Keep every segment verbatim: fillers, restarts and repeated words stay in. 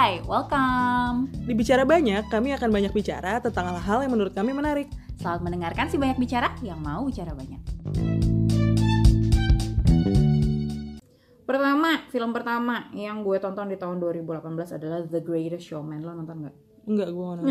Hai, welcome. Di Bicara Banyak, kami akan banyak bicara tentang hal-hal yang menurut kami menarik. Selamat mendengarkan si banyak bicara yang mau bicara banyak. Pertama, film pertama yang gue tonton di tahun dua ribu delapan belas adalah The Greatest Showman. Lo nonton gak? Enggak, gue gak nonton.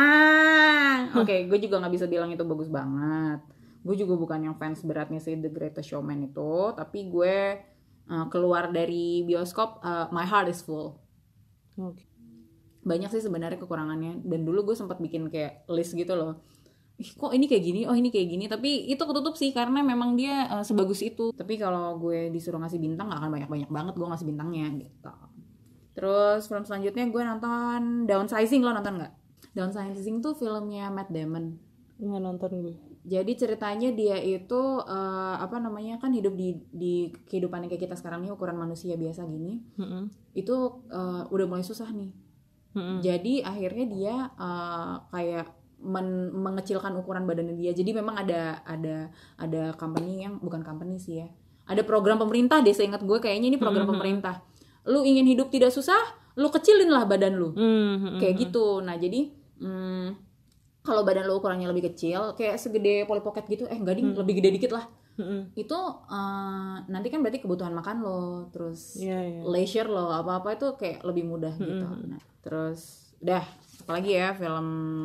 Nah, oke, okay, gue juga gak bisa bilang itu bagus banget. Gue juga bukan yang fans beratnya sih The Greatest Showman itu. Tapi gue uh, keluar dari bioskop, uh, my heart is full. Okay. Banyak sih sebenarnya kekurangannya. Dan dulu gue sempat bikin kayak list gitu loh. Ih, kok ini kayak gini, oh ini kayak gini. Tapi itu ketutup sih karena memang dia uh, sebagus itu. Tapi kalau gue disuruh ngasih bintang gak akan banyak-banyak banget gue ngasih bintangnya gitu. Terus film selanjutnya gue nonton Downsizing. Lo nonton gak? Downsizing tuh filmnya Matt Damon. Nggak nonton gue. Jadi ceritanya dia itu uh, apa namanya kan hidup di di kehidupan yang kayak kita sekarang nih, ukuran manusia biasa gini. Mm-hmm. Itu uh, udah mulai susah nih. Mm-hmm. Jadi akhirnya dia uh, kayak men- mengecilkan ukuran badannya dia. Jadi memang ada ada ada company yang bukan company sih ya. Ada program pemerintah deh, seingat gue kayaknya ini program mm-hmm. pemerintah. Lu ingin hidup tidak susah, lu kecilin lah badan lu. Mm-hmm. Kayak gitu. Nah, jadi hmm, kalau badan lo ukurannya lebih kecil, kayak segede Polly Pocket gitu, eh enggak ding, hmm. lebih gede dikit lah. Hmm. Itu uh, nanti kan berarti kebutuhan makan lo, terus yeah, yeah. leisure lo, apa-apa itu kayak lebih mudah hmm. gitu. Nah, terus, dah, apalagi ya film.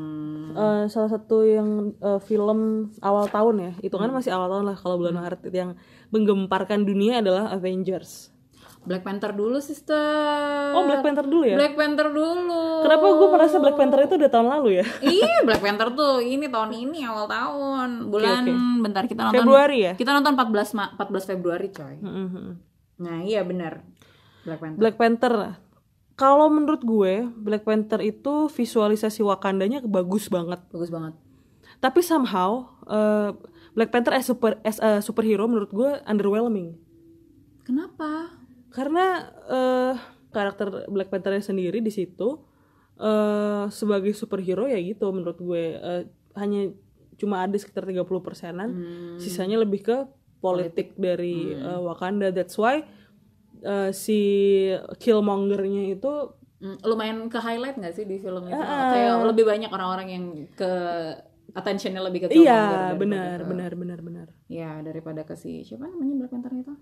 Uh, salah satu yang uh, film awal tahun ya, itu kan hmm. masih awal tahun lah kalau bulan Maret hmm. yang menggemparkan dunia adalah Avengers. Black Panther dulu, sister. Oh, Black Panther dulu ya? Black Panther dulu. Kenapa gue merasa Black Panther itu udah tahun lalu ya? Iya, Black Panther tuh ini tahun ini awal tahun. Bulan okay, okay. bentar kita nonton Februari ya? Kita nonton empat belas Februari, coy. Mm-hmm. Nah, iya benar. Black Panther. Black Panther. Kalau menurut gue, Black Panther itu visualisasi Wakandanya bagus banget. Bagus banget. Tapi somehow uh, Black Panther as super as a superhero menurut gue underwhelming. Kenapa? Karena uh, karakter Black Panther-nya sendiri di situ uh, sebagai superhero ya gitu menurut gue uh, hanya cuma ada sekitar tiga puluh persenan, hmm. sisanya lebih ke politik, politik. dari hmm. uh, Wakanda. That's why uh, si Killmonger-nya itu hmm, lumayan ke highlight nggak sih di film itu? Uh, Kayak lebih banyak orang-orang yang ke attention-nya lebih ke Killmonger. Iya, benar, ke, benar, benar, benar. Ya, daripada ke si siapa namanya Black Panther itu?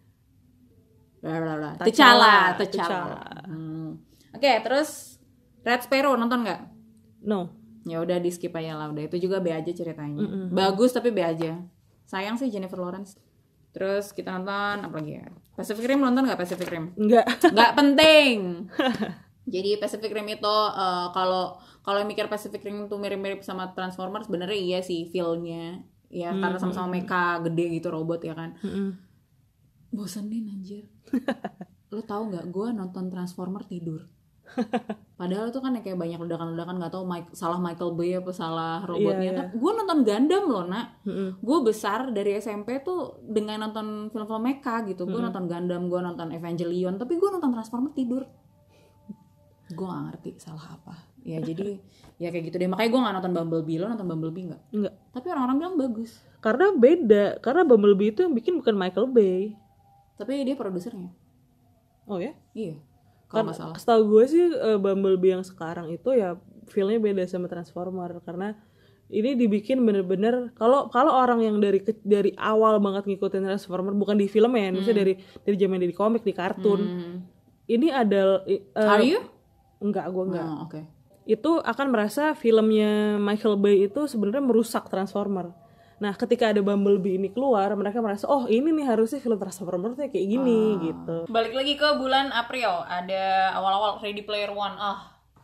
T'Challa, T'Challa. Hmm. Oke, okay, terus Red Sparrow nonton nggak? No. Ya udah di skip aja lah, udah itu juga B aja ceritanya. Mm-hmm. Bagus tapi B aja. Sayang sih Jennifer Lawrence. Terus kita nonton apa lagi ya? Pacific Rim nonton nggak Pacific Rim? Nggak. Nggak penting. Jadi Pacific Rim itu uh, kalau kalau mikir Pacific Rim itu mirip-mirip sama Transformers, sebenarnya iya sih feel-nya. Ya mm-hmm. karena sama-sama mecha gede gitu, robot ya kan. Mm-hmm. Bosenin anjir. Lo tau nggak? Gue nonton Transformer tidur. Padahal itu kan kayak banyak ledakan-ledakan, nggak tahu Mike, salah Michael Bay apa salah robotnya. Yeah, yeah. Gue nonton Gundam loh nak. Mm-hmm. Gue besar dari S M P tuh dengan nonton film-film mecha gitu. Gue mm-hmm. nonton Gundam, gue nonton Evangelion, tapi gue nonton Transformer tidur. Gue nggak ngerti salah apa. Ya jadi ya kayak gitu deh. Makanya gue nggak nonton Bumblebee. Lo nonton Bumblebee nggak? Nggak. Tapi orang-orang bilang bagus. Karena beda. Karena Bumblebee itu yang bikin bukan Michael Bay. Tapi dia produsernya. Oh ya? Iya. Kalau nggak salah. Setahu gue sih uh, Bumblebee yang sekarang itu ya feel-nya beda sama Transformer karena ini dibikin bener-bener kalau kalau orang yang dari dari awal banget ngikutin Transformer bukan di film ya, hmm. misalnya dari dari zaman dari komik di kartun. Hmm. Ini ada. Uh, Are you? Enggak, gue enggak. Oh, oke. Okay. Itu akan merasa filmnya Michael Bay itu sebenarnya merusak Transformer. Nah, ketika ada Bumblebee ini keluar, mereka merasa, oh ini nih harusnya film Transformers kayak gini, oh. gitu. Balik lagi ke bulan April, ada awal-awal Ready Player One. Ah, oh.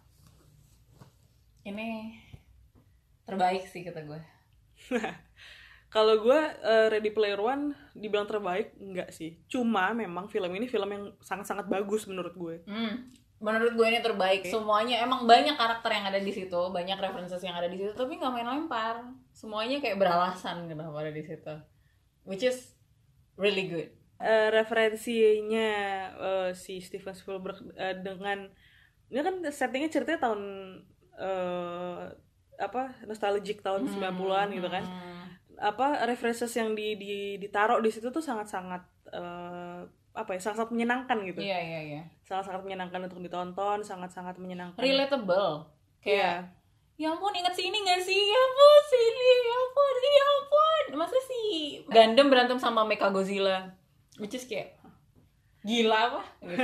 Ini terbaik sih kata gue. Kalau gue uh, Ready Player One dibilang terbaik, enggak sih. Cuma memang film ini film yang sangat-sangat bagus menurut gue. Hmm. Menurut gue ini terbaik. Okay. Semuanya emang banyak karakter yang ada di situ, banyak references yang ada di situ, tapi nggak main lempar. Semuanya kayak beralasan kenapa ada di situ, which is really good. Uh, referensinya uh, si Steven Spielberg uh, dengan ini kan settingnya ceritanya tahun uh, apa nostalgic tahun hmm, sembilan puluhan gitu kan. Hmm. Apa references yang di, di ditaruh di situ tuh sangat-sangat uh, apa ya sangat-sangat menyenangkan gitu. Iya iya iya. Sangat-sangat menyenangkan untuk ditonton, sangat-sangat menyenangkan. Relatable. Kayak yeah. Ya ampun, ingat sini nggak sih? Ya ampun, sini, ya ampun, ya ampun. Masa sih Gundam berantem sama Mechagodzilla, which is kayak gila apa? Gitu.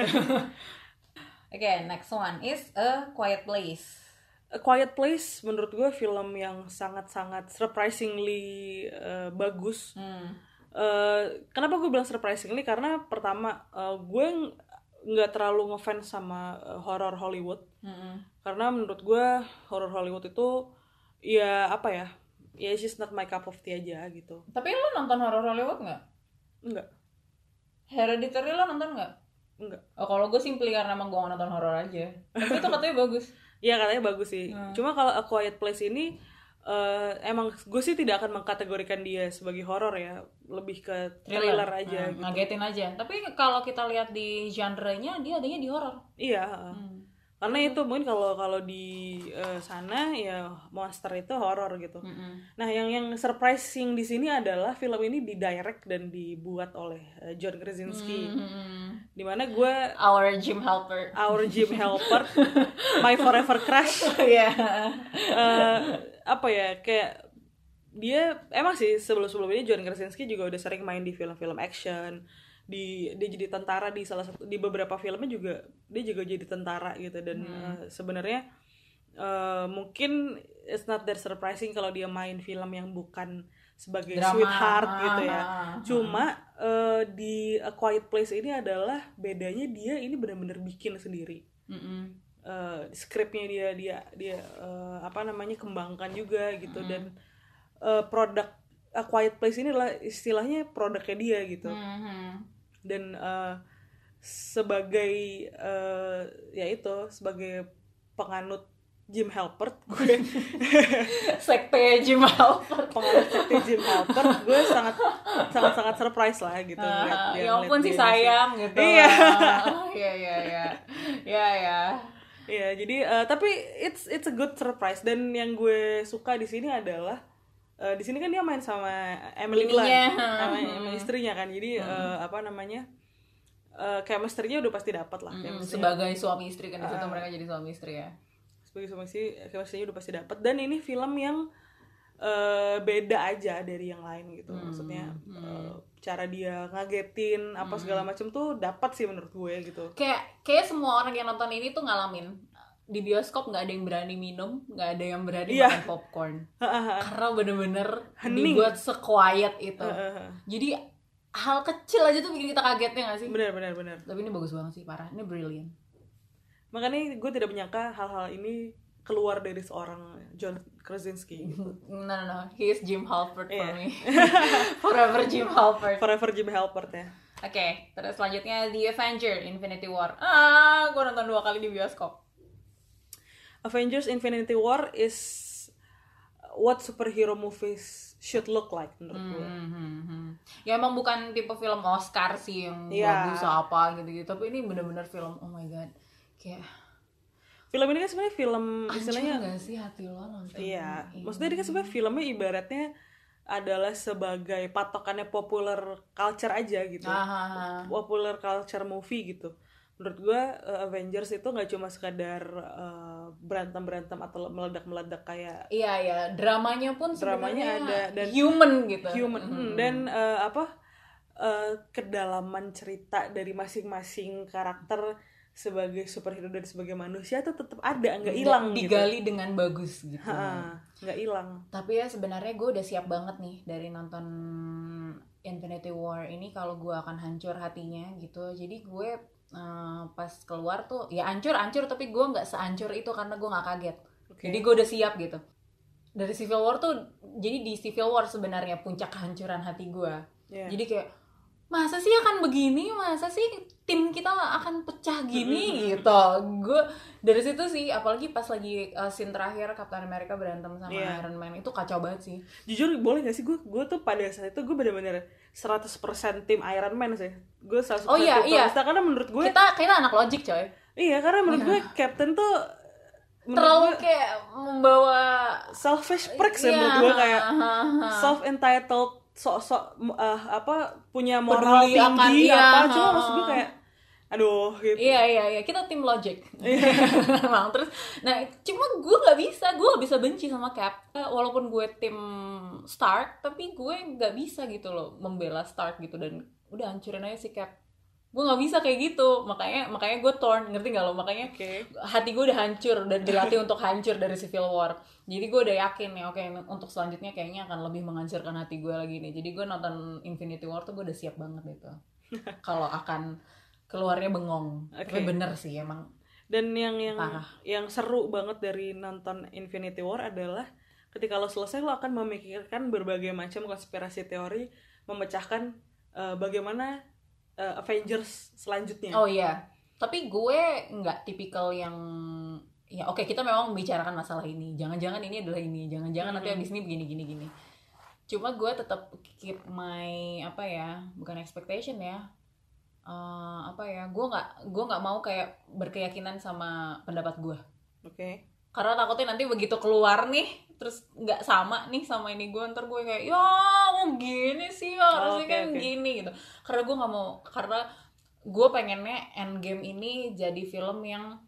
Oke, okay, next one is A Quiet Place. A Quiet Place menurut gue film yang sangat-sangat surprisingly uh, bagus. Hmm. Uh, kenapa gue bilang surprisingly? Karena pertama uh, gue nggak terlalu ngefans sama uh, horror Hollywood. Hmm. Karena menurut gue horror Hollywood itu ya apa ya? Ya it's just not my cup of tea aja gitu. Tapi lo nonton horror Hollywood nggak? Enggak. Hereditary lo nonton nggak? Enggak. Oh, kalau gue simply karena emang gue nggak nonton horror aja. Tapi itu katanya bagus. Iya katanya bagus sih. Hmm. Cuma kalau A Quiet Place ini uh, emang gue sih tidak akan mengkategorikan dia sebagai horror ya, lebih ke thriller, thriller aja. Hmm, gitu. Ngagetin aja. Tapi kalau kita lihat di genre-nya dia adanya di horror. Iya. Hmm. Karena itu mungkin kalau kalau di uh, sana ya monster itu horor gitu. Mm-hmm. Nah yang yang surprising di sini adalah film ini didirect dan dibuat oleh uh, John Krasinski. Mm-hmm. Dimana gue our Jim Halpert, our Jim Halpert, my forever crush. Yeah. uh, apa ya kayak dia emang sih sebelum sebelum ini John Krasinski juga udah sering main di film-film action. Di dia jadi tentara di salah satu di beberapa filmnya juga dia juga jadi tentara gitu dan hmm. uh, sebenarnya uh, mungkin it's not that surprising kalau dia main film yang bukan sebagai drama. Sweetheart gitu ya. Cuma uh, di A Quiet Place ini adalah bedanya dia ini benar-benar bikin sendiri. Mm-hmm. Uh, skripnya dia dia dia uh, apa namanya kembangkan juga gitu mm-hmm. dan uh, produk A Quiet Place ini adalah istilahnya produknya dia gitu. Mm-hmm. Dan uh, sebagai uh, ya itu sebagai penganut Jim Halpert gue sekte Jim Halpert penganut sekte Jim Halpert gue sangat sangat sangat surprise lah gitu uh, ngeliat, ya ampun sih sayang sih. Gitu iya iya iya iya iya ya iya jadi uh, tapi it's it's a good surprise dan yang gue suka di sini adalah Uh, di sini kan dia main sama Emily Blunt, sama hmm. istrinya kan, jadi hmm. uh, apa namanya, uh, chemistry-nya udah pasti dapat lah. Hmm, sebagai suami istri kan di situ uh, mereka jadi suami istri ya. Sebagai suami istri, chemistry-nya udah pasti dapat dan ini film yang uh, beda aja dari yang lain gitu, hmm. maksudnya hmm. Uh, cara dia ngagetin apa segala macam tuh dapat sih menurut gue gitu. Kayak kayak semua orang yang nonton ini tuh ngalamin. Di bioskop nggak ada yang berani minum, nggak ada yang berani yeah. makan popcorn, karena bener-bener Hening. dibuat se-quiet itu. Uh-huh. Jadi hal kecil aja tuh bikin kita kagetnya nggak sih? Benar-benar benar. Tapi ini bagus banget sih, parah. Ini brilliant. Makanya gue tidak menyangka hal-hal ini keluar dari seorang John Krasinski. Gitu. No no no, he is Jim Halpert for yeah. me. Forever Jim Halpert. Forever Jim Halpert ya. Oke, okay, terus selanjutnya The Avenger Infinity War. Ah, gue nonton dua kali di bioskop. Avengers Infinity War is what superhero movies should look like menurut gue. Mm-hmm. Ya emang bukan tipe film Oscar sih yang yeah. bagus apa gitu-gitu, tapi ini benar-benar film oh my god. Kayak film ini kan sebenarnya film istilahnya enggak sih hati lo nonton. Iya, ini. Maksudnya ini kan sebenarnya filmnya ibaratnya adalah sebagai patokannya popular culture aja gitu. Aha. Popular culture movie gitu. Menurut gue uh, Avengers itu nggak cuma sekadar uh, berantem-berantem atau meledak-meledak kayak iya ya dramanya pun dramanya ada dan human gitu human mm-hmm. dan uh, apa uh, kedalaman cerita dari masing-masing karakter sebagai superhero dan sebagai manusia itu tetap ada nggak hilang digali gitu. Dengan bagus gitu nggak hilang. Tapi ya sebenarnya gue udah siap banget nih dari nonton Infinity War ini kalau gue akan hancur hatinya gitu. Jadi gue Uh, pas keluar tuh ya ancur-ancur tapi gue nggak seancur itu karena gue nggak kaget. Okay. Jadi gue udah siap gitu. Dari Civil War tuh jadi di Civil War sebenarnya puncak kehancuran hati gue. Yeah. Jadi kayak masa sih akan begini, masa sih tim kita akan pecah gini gitu. Gue dari situ sih apalagi pas lagi uh, scene terakhir Captain America berantem sama yeah. Iron Man itu kacau banget sih. Jujur boleh gak sih gue gue tuh pada saat itu gue benar-benar seratus persen tim Iron Man sih. Gue seratus persen oh, iya, tim iya. karena menurut gue kita kita anak logik coy. Iya karena menurut gue Captain tuh terlalu gue, kayak membawa selfish prick sih yeah. menurut gue kayak self entitled sok-sok uh, apa punya moral peduli tinggi akan, iya, apa ha. cuma maksud gue kayak aduh gitu. Iya iya iya kita tim logic. Emang terus nah cuma gue nggak bisa gue nggak bisa benci sama Cap walaupun gue tim Stark tapi gue nggak bisa gitu loh membela Stark gitu dan udah hancurin aja si Cap. Gue nggak bisa kayak gitu makanya makanya gue torn ngerti nggak lo makanya okay. hati gue udah hancur dan dilatih untuk hancur dari Civil War. Jadi gue udah yakin nih oke okay, untuk selanjutnya kayaknya akan lebih menghancurkan hati gue lagi nih. Jadi gue nonton Infinity War tuh gue udah siap banget gitu. Kalau akan keluarnya bengong. Okay. Tapi bener sih emang. Dan yang yang parah. yang seru banget dari nonton Infinity War adalah ketika lo selesai lo akan memikirkan berbagai macam konspirasi teori memecahkan uh, bagaimana uh, Avengers selanjutnya. Oh iya. Tapi gue nggak tipikal yang ya oke okay, kita memang membicarakan masalah ini. Jangan-jangan ini adalah ini. Jangan-jangan mm-hmm. nanti abis ini begini gini gini. Cuma gue tetap keep my apa ya, bukan expectation ya. Uh, apa ya? Gue nggak gue nggak mau kayak berkeyakinan sama pendapat gue. Oke. Okay. Karena takutnya nanti begitu keluar nih terus nggak sama nih sama ini gue ntar gue kayak ya mau gini sih ya harusnya oh, okay, kan okay. gini gitu. Karena gue nggak mau karena gue pengennya Endgame ini jadi film yang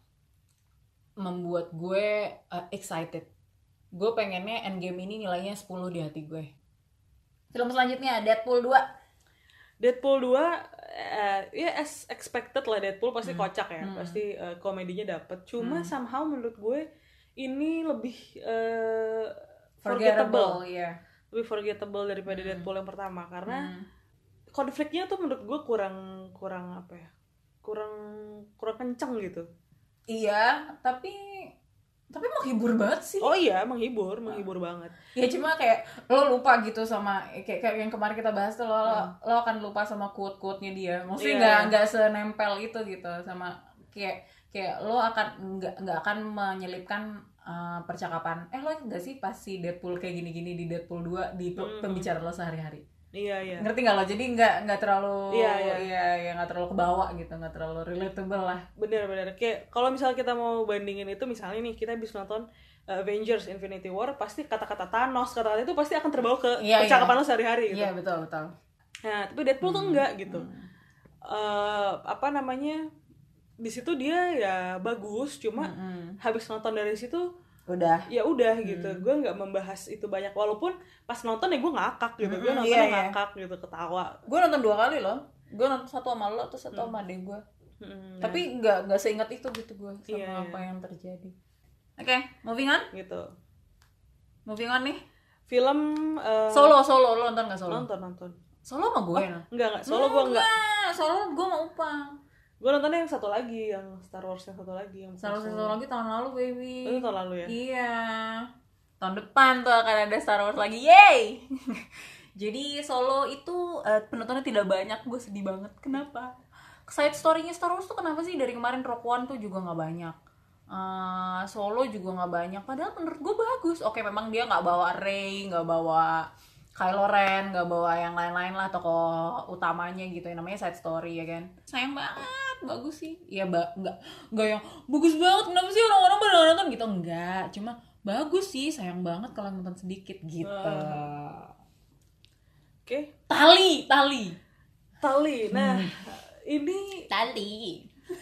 membuat gue uh, excited. Gue pengennya Endgame ini nilainya sepuluh di hati gue. Film selanjutnya Deadpool dua. Deadpool dua uh, ya as expected lah Deadpool pasti hmm. kocak ya. Hmm. Pasti uh, komedinya dapet. Cuma hmm. somehow menurut gue ini lebih uh, forgettable. Yeah. Lebih forgettable daripada hmm. Deadpool yang pertama karena hmm. konfliknya tuh menurut gue kurang kurang apa ya? Kurang kurang kenceng gitu. Iya, tapi tapi menghibur banget sih. Oh iya, menghibur, menghibur uh. banget. Ya cuma kayak lo lupa gitu sama kayak, kayak yang kemarin kita bahas tuh lo hmm. lo akan lupa sama quote-quote-nya dia. Maksudnya nggak yeah, nggak yeah. senempel itu gitu sama kayak kayak lo akan nggak nggak akan menyelipkan uh, percakapan. Eh lo nggak sih pas si Deadpool kayak gini-gini di Deadpool dua di hmm. pembicaraan lo sehari-hari. Iya iya. Ngerti nggak lo? Jadi nggak nggak terlalu iya iya ya ya nggak terlalu kebawa gitu, nggak terlalu relatable lah. Bener-bener kayak kalau misalnya kita mau bandingin itu misalnya nih kita bisa nonton uh, Avengers Infinity War pasti kata-kata Thanos kata-kata itu pasti akan terbawa ke iya, percakapan iya. lo sehari-hari gitu. Iya betul betul. Nah tapi Deadpool hmm. tuh enggak gitu. Hmm. Uh, apa namanya di situ dia ya bagus cuma hmm. habis nonton dari situ udah ya udah gitu hmm. gue nggak membahas itu banyak walaupun pas nonton ya gue ngakak gitu hmm, gue nonton iya, ngakak iya. gitu ketawa gue nonton dua kali loh gue nonton satu sama lo terus satu hmm. sama adek gue hmm, tapi nggak nggak seingat itu gitu gue sama iya, apa iya. yang terjadi. Oke okay, moving on gitu moving on nih film uh, Solo Solo lo nonton nggak Solo nonton nonton Solo sama gue oh, no? enggak enggak Solo gue enggak Solo gue mau Upang. Gue nontonnya yang satu lagi, yang Star Wars yang satu lagi yang Star Wars yang satu lagi tahun lalu baby. Oh, itu tahun lalu ya? Iya. Tahun depan tuh akan ada Star Wars lagi, yeay. Jadi Solo itu uh, penontonnya tidak banyak, gue sedih banget. Kenapa? Side story-nya Star Wars tuh kenapa sih dari kemarin Rogue One tuh juga nggak banyak. Uh, Solo juga nggak banyak. Padahal menurut gue bagus. Oke, memang dia nggak bawa Rey, nggak bawa Kylo Ren, nggak bawa yang lain-lain lah tokoh utamanya gitu. Yang namanya side story ya kan. Sayang banget. Bagus sih, ya ba- nggak nggak yang bagus banget kenapa sih orang-orang pada nonton gitu enggak, cuma bagus sih sayang banget kalau nonton sedikit gitu. Uh. Oke, okay. tali tali tali, nah hmm. ini tali,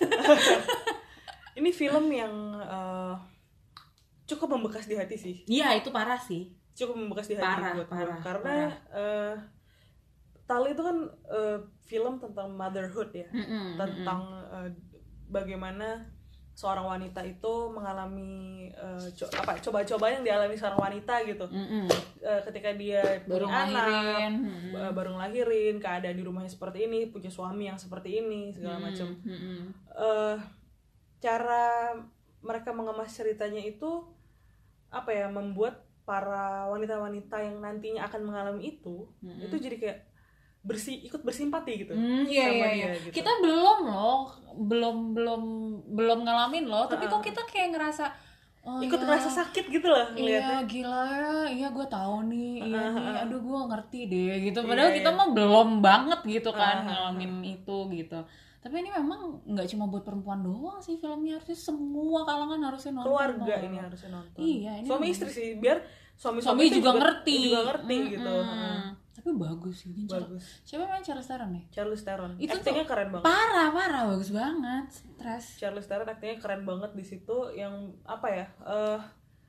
ini film yang uh, cukup membekas di hati sih. Iya itu parah sih, cukup membekas di hati parah, buat parah, karena parah. Uh, Tali itu kan uh, film tentang motherhood ya, mm-mm, tentang uh, bagaimana seorang wanita itu mengalami uh, co- apa coba-coba yang dialami seorang wanita gitu, uh, ketika dia baru punya ngelahirin, anak, uh, baru ngelahirin, keadaan di rumahnya seperti ini, punya suami yang seperti ini segala macam. Uh, cara mereka mengemas ceritanya itu apa ya, membuat para wanita-wanita yang nantinya akan mengalami itu, mm-hmm. itu jadi kayak bersih ikut bersimpati gitu hmm, iya, sama iya, dia iya. gitu. Kita belum loh, belum belum belum ngalamin loh, tapi uh-uh. kok kita kayak ngerasa oh, ikut ya, ngerasa sakit gitu loh Iya ngeliatnya. gila ya, iya gue tahu nih, uh-huh. iya nih, aduh gue ngerti deh gitu. Padahal iya, kita iya. mah belum banget gitu kan uh-huh. ngalamin itu gitu. Tapi ini memang nggak cuma buat perempuan doang sih filmnya, harusnya semua kalangan harusnya nonton. Keluarga nonton. Ini harusnya nonton. Iya, ini suami istri sih, biar suami suami juga, juga ngerti, juga ngerti mm-hmm. gitu. Mm-hmm. Tapi tapi bagus sih. Bagus. Siapa main Charlize Theron ya? Charlize Theron. Itu aktingnya keren banget. Parah parah bagus banget. Stres. Charlize Theron aktingnya keren banget di situ. Yang apa ya? Uh,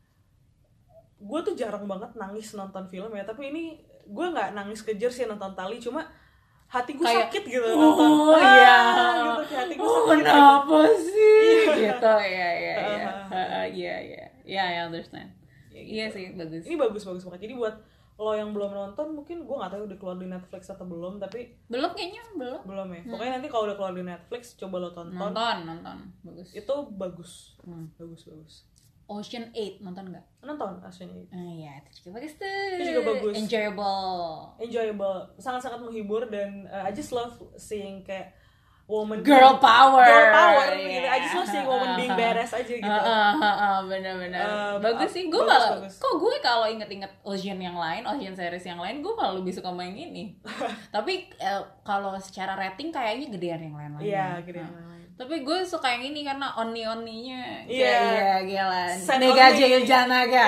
gue tuh jarang banget nangis nonton film ya. Tapi ini gue nggak nangis kejer sih nonton Tali. Cuma hati gue kayak, sakit gitu oh, nonton. Oh iya. Ah, gitu, hati gue oh, sakit. Kenapa gitu. sih? gitu ya ya ya. Iya iya. Ya I understand. Ya, gitu. Iya sih bagus. Ini bagus bagus banget. Jadi buat lo yang belum nonton mungkin gue nggak tahu udah keluar di Netflix atau belum, tapi belum kayaknya belum belum ya. Hmm. Pokoknya nanti kalau udah keluar di Netflix coba lo tonton. Nonton nonton bagus. Itu bagus. Hmm. Bagus bagus. Ocean eight nonton nggak? Nonton Ocean eight. Ah iya, itu juga bagus tuh. Itu juga bagus. Enjoyable. Enjoyable, sangat-sangat menghibur dan uh, I just love seeing kayak woman girl power. Girl power yeah. gitu. I just love seeing woman being badass aja gitu. Uh, uh, uh, uh, benar-benar. Uh, bagus sih. Gue malah kok gue kalau inget-inget Ocean yang lain, Ocean series yang lain, gue malah lebih suka main ini. Tapi uh, kalau secara rating kayaknya gedean yang lain-lain. Iya, yeah, gedean yang lain. Tapi gue suka yang ini karena onni-onninya Iya, yeah. Gila Nega Jail Janaga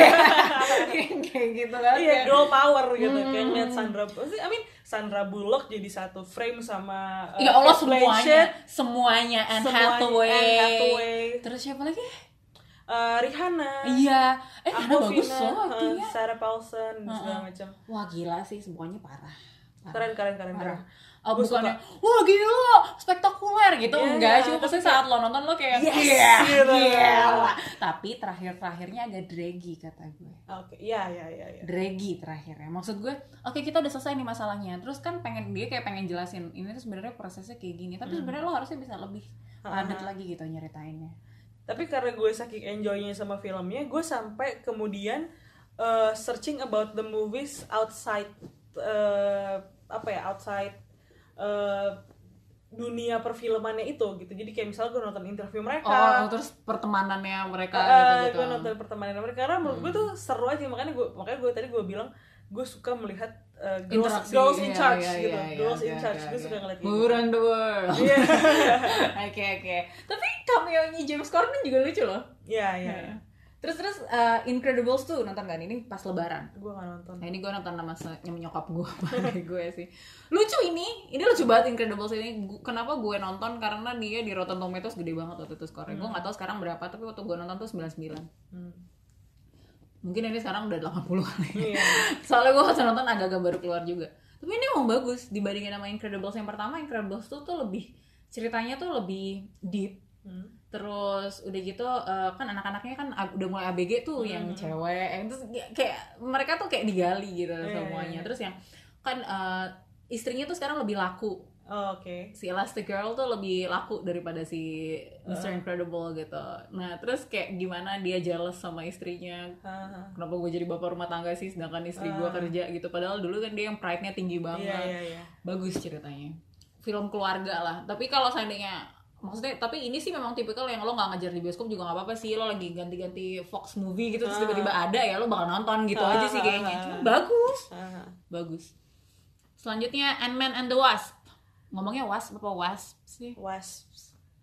kayak gitu kan. Iya, girl power gitu. Hmm. Kayak ngeliat Sandra I mean Sandra Bullock jadi satu frame sama uh, ya Allah semuanya Semuanya Anne Hathaway. Anne Hathaway Terus siapa lagi? Uh, Rihanna. Iya Eh Rihanna bagus loh aktingnya. uh, Sarah Paulson uh-uh. segala macam. Wah gila sih semuanya parah, parah. Keren keren keren parah. keren. Oh, bukannya, wah gila, spektakuler gitu, yeah, enggak, cuma pasti saat lo nonton lo kayak, yes, yeah, gila. Tapi terakhir-terakhirnya agak draggy kata gue. Oke, okay. iya, iya, iya. Ya. Draggy terakhirnya, maksud gue, oke okay, kita udah selesai nih masalahnya, terus kan pengen dia kayak pengen jelasin, ini tuh sebenarnya prosesnya kayak gini, tapi sebenarnya lo harusnya bisa lebih padat lagi gitu nyeritainnya. Tapi karena gue saking enjoynya sama filmnya, gue sampai kemudian uh, searching about the movies outside, uh, apa ya, outside Uh, dunia perfilmannya itu gitu. Jadi kayak misalnya gue nonton interview mereka. Oh, terus pertemanannya mereka uh, gitu-gitu. Gue nonton pertemanannya mereka karena menurut hmm. gue tuh seru aja. Makanya gue makanya gue tadi gue bilang gue suka melihat uh, girls, girls in iya, charge iya, gitu. iya, Girls iya, in okay, charge. Okay, gue okay. suka ngeliat gitu. Who run the world. Oke oke. Tapi cameo-nya James Corden juga lucu loh. Iya iya. Yeah. Terus terus uh, Incredibles tuh nonton kan ini pas Lebaran? Gue nggak nonton. Nah ini gue nonton sama nyokap gue, pakai gue sih. Lucu ini, ini lucu banget Incredibles ini. Kenapa gue nonton? Karena dia di Rotten Tomatoes gede banget waktu itu skornya. Hmm. Gue nggak tahu sekarang berapa, tapi waktu gue nonton tuh sembilan puluh sembilan. Hmm. Mungkin ini sekarang udah delapan puluh kali. Yeah. Soalnya gue waktu nonton agak-agak baru keluar juga. Tapi ini emang bagus dibandingin sama Incredibles yang pertama. Incredibles tuh tuh lebih ceritanya tuh lebih deep. Hmm. Terus udah gitu uh, kan anak-anaknya kan udah mulai A B G tuh, mm-hmm. yang cewek, yang terus kayak mereka tuh kayak digali gitu yeah, semuanya. Terus yang kan uh, istrinya tuh sekarang lebih laku. Oh, oke. Okay. Si Elastigirl tuh lebih laku daripada si mister Uh. Incredible gitu. Nah terus kayak gimana dia jealous sama istrinya. Uh-huh. Kenapa gue jadi bapak rumah tangga sih sedangkan istri uh. gue kerja gitu. Padahal dulu kan dia yang pride-nya tinggi banget. Yeah, yeah, yeah. Bagus ceritanya. Film keluarga lah. Tapi kalau seandainya maksudnya, tapi ini sih memang tipikal yang lo nggak ngajar di bioskop juga nggak apa-apa sih. Lo lagi ganti-ganti Fox movie gitu, terus tiba-tiba ada ya, lo bakal nonton gitu aja sih kayaknya. Cuma bagus, bagus. Selanjutnya Ant-Man and the Wasp. Ngomongnya Wasp apa Wasp sih? Wasp.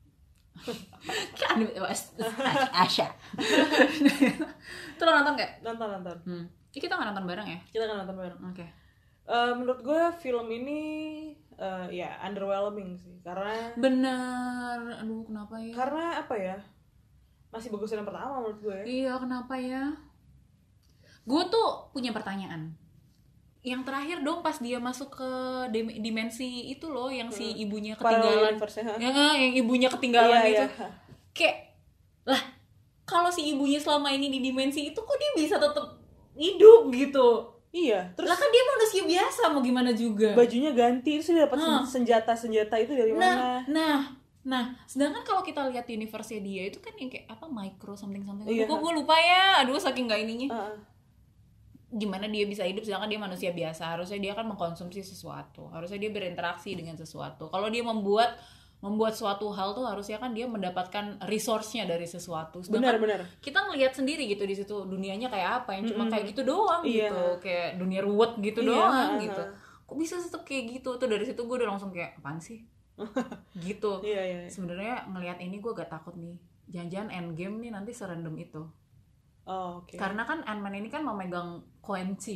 Kan Wasp. Asya. Tuh lo nonton nggak? Nonton nonton. Hmm. Kita nggak nonton bareng ya? Kita nggak nonton bareng. Oke. Okay. Uh, menurut gue film ini uh, ya underwhelming sih karena bener, aduh kenapa ya? Karena apa ya? Masih bagus yang pertama menurut gue. Iya kenapa ya? Gue tuh punya pertanyaan. Yang terakhir dong pas dia masuk ke dimensi itu loh, yang si ibunya ketinggalan. Ya, yang ibunya ketinggalan iya, itu. Iya. Kayak lah kalau si ibunya selama ini di dimensi itu kok dia bisa tetap hidup gitu? Iya, terus lah kan dia manusia biasa mau gimana juga. Bajunya ganti, terus dia dapat hmm. senjata-senjata itu dari nah, mana? Nah, nah, sedangkan kalau kita lihat universe-nya dia itu kan yang kayak apa micro something something. Iya. Kok gue lupa ya. Aduh saking enggak ininya. Uh-uh. Gimana dia bisa hidup sedangkan dia manusia biasa? Harusnya dia kan mengkonsumsi sesuatu. Harusnya dia berinteraksi dengan sesuatu. Kalau dia membuat membuat suatu hal tuh harusnya kan dia mendapatkan resource-nya dari sesuatu. Benar, benar. Kita ngelihat sendiri gitu di situ dunianya kayak apa, yang cuma mm-hmm. kayak gitu doang iya. gitu, kayak dunia ruwet gitu iya, doang uh-huh. gitu. Kok bisa tetap kayak gitu? Tuh dari situ gue udah langsung kayak apaan sih? gitu. Iya, iya, iya. Sebenarnya ngelihat ini gue agak takut nih. Jangan-jangan Endgame nih nanti serandom itu. Oh, oke. Okay. Karena kan Ant-Man ini kan memegang Queen Chi.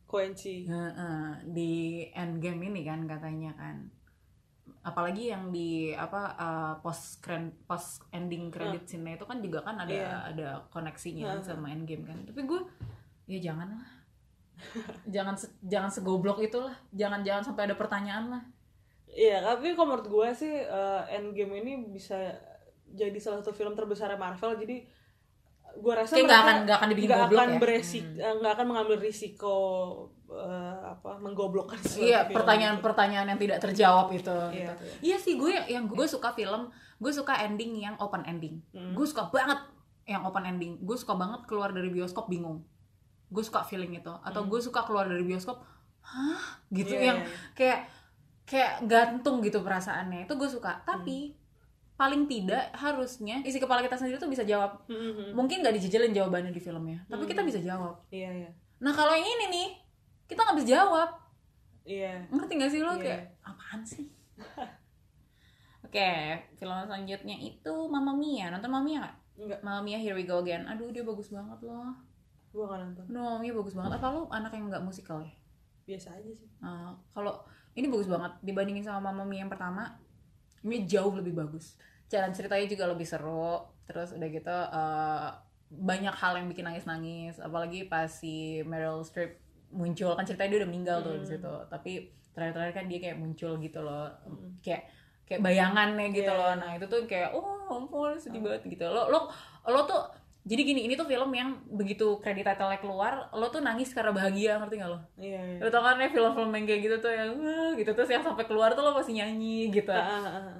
Quenchi uh, uh, di Endgame ini kan katanya kan, apalagi yang di apa uh, post kren, post ending credit uh. scene itu kan juga kan ada yeah. ada koneksinya uh. sama Endgame kan. Tapi gue ya janganlah jangan jangan segoblok itulah, jangan jangan sampai ada pertanyaan lah. Iya, tapi kalau menurut gue sih uh, Endgame ini bisa jadi salah satu film terbesar Marvel, jadi gue rasa kayak mereka nggak akan nggak akan dibikin gak goblok akan ya, beresik, nggak hmm. akan mengambil risiko uh, apa menggoblokkan iya pertanyaan-pertanyaan yang tidak terjawab itu. Iya, gitu. Iya sih gue yang gue suka film, gue suka ending yang open ending. Hmm. Gue suka banget yang open ending. Gue suka banget keluar dari bioskop bingung. Gue suka feeling itu. Atau hmm. gue suka keluar dari bioskop, hah gitu yeah, yang yeah. kayak kayak gantung gitu perasaannya. Itu gue suka. Tapi hmm. paling tidak harusnya isi kepala kita sendiri tuh bisa jawab. Mm-hmm. Mungkin nggak dijejelin jawabannya di filmnya, tapi mm-hmm. kita bisa jawab. Iya, iya. Nah kalau yang ini nih, kita nggak bisa jawab. Iya. Ngerti nggak sih lo? Iya. Kayak apaan sih? Oke, okay, film selanjutnya itu Mamma Mia. Nonton Mamma Mia nggak? Enggak. Mamma Mia Here We Go Again. Aduh dia bagus banget loh. Gua nggak nonton. No, Mamma Mia bagus banget. Apa lo anak yang nggak musikal ya? Biasa aja sih. Uh, kalau ini bagus banget dibandingin sama Mamma Mia yang pertama, ini jauh lebih bagus. Jalan ceritanya juga lebih seru, terus udah gitu uh, banyak hal yang bikin nangis-nangis, apalagi pas si Meryl Streep muncul, kan ceritanya dia udah meninggal tuh mm. di situ, tapi terakhir-terakhir kan dia kayak muncul gitu loh, mm. kayak kayak bayangannya gitu yeah. loh. Nah itu tuh kayak oh ampun sedih banget gitu. Lo lo lo tuh jadi gini, ini tuh film yang begitu kredit title-nya keluar, lo tuh nangis karena bahagia, ngerti nggak lo? Iya. Yeah, yeah. Lo tau kan ya film-film yang kayak gitu tuh yang uh, gitu, terus yang sampai keluar tuh lo pasti nyanyi gitu. Uh, uh, uh.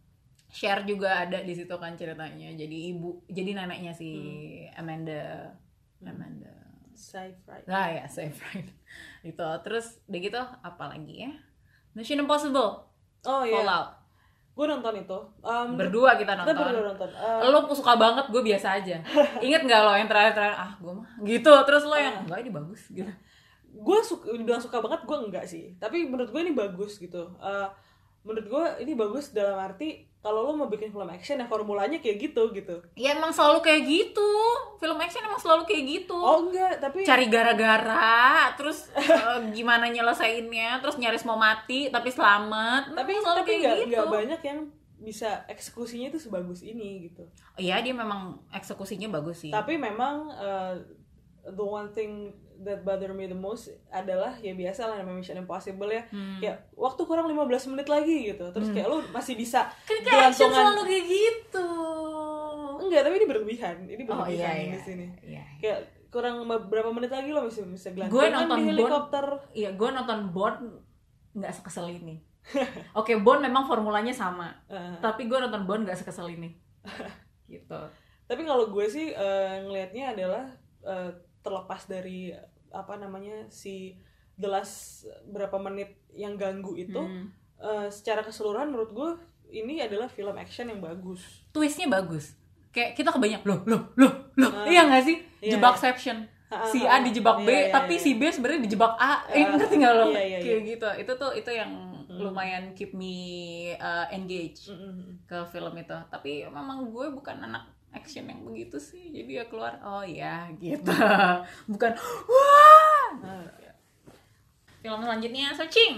Cher juga ada di situ kan ceritanya, jadi ibu, jadi neneknya si hmm. Amanda, hmm. Amanda Seyfried. Nah ya Seyfried itu. Terus udah gitu apa lagi ya? Mission Impossible. Oh iya. Fallout. Gue nonton itu. Um, berdua kita nonton. Kita berdua nonton. Uh, lo suka banget, gue biasa aja. Ingat nggak lo yang terakhir-terakhir? Ah gue mah gitu. Terus lo yang uh, enggak ini bagus gitu. Gue suka, udah suka banget, gue enggak sih. Tapi menurut gue ini bagus gitu. Uh, menurut gue ini bagus dalam arti kalau lo mau bikin film action ya formulanya kayak gitu gitu. Ya emang selalu kayak gitu. Film action emang selalu kayak gitu. Oh enggak, tapi cari gara-gara, terus uh, gimana nyelesainnya, terus nyaris mau mati tapi selamat. Tapi selalu tapi kayak gak, gitu. Gak banyak yang bisa eksekusinya itu sebagus ini gitu. Iya, dia memang eksekusinya bagus sih. Tapi memang uh, the one thing that bother me the most adalah ya biasa lah namanya Mission Impossible ya. Hmm. Kayak waktu kurang lima belas menit lagi gitu. Terus kayak hmm. lo masih bisa kayak action selalu kayak gitu. Enggak, tapi ini berlebihan. Ini berlebihan oh, iya, di iya. sini. Iya. Kayak kurang berapa menit lagi lo bisa bisa gelantungan gue nonton di helikopter. Bond, iya, gue nonton Bond enggak sekesel ini. Oke, okay, Bond memang formulanya sama. Uh. Tapi gue nonton Bond enggak sekesel ini. Gitu. Tapi kalau gue sih uh, ngelihatnya adalah uh, terlepas dari apa namanya si the last berapa menit yang ganggu itu, hmm. uh, secara keseluruhan menurut gue ini adalah film action yang bagus. Twistnya bagus. Kayak kita kebanyak loh loh loh loh. Uh, iya nggak sih? Iya, Jebakception. Iya. Si A dijebak B, iya, iya, tapi iya. si B sebenarnya dijebak A. Uh, eh, ngerti nggak lo? Iya, iya, kayak iya. gitu. Itu tuh itu yang hmm. lumayan keep me uh, engaged hmm. ke film itu. Tapi memang gue bukan anak action yang begitu sih, jadi ya keluar oh ya gitu, bukan wah. Nah, film selanjutnya Searching.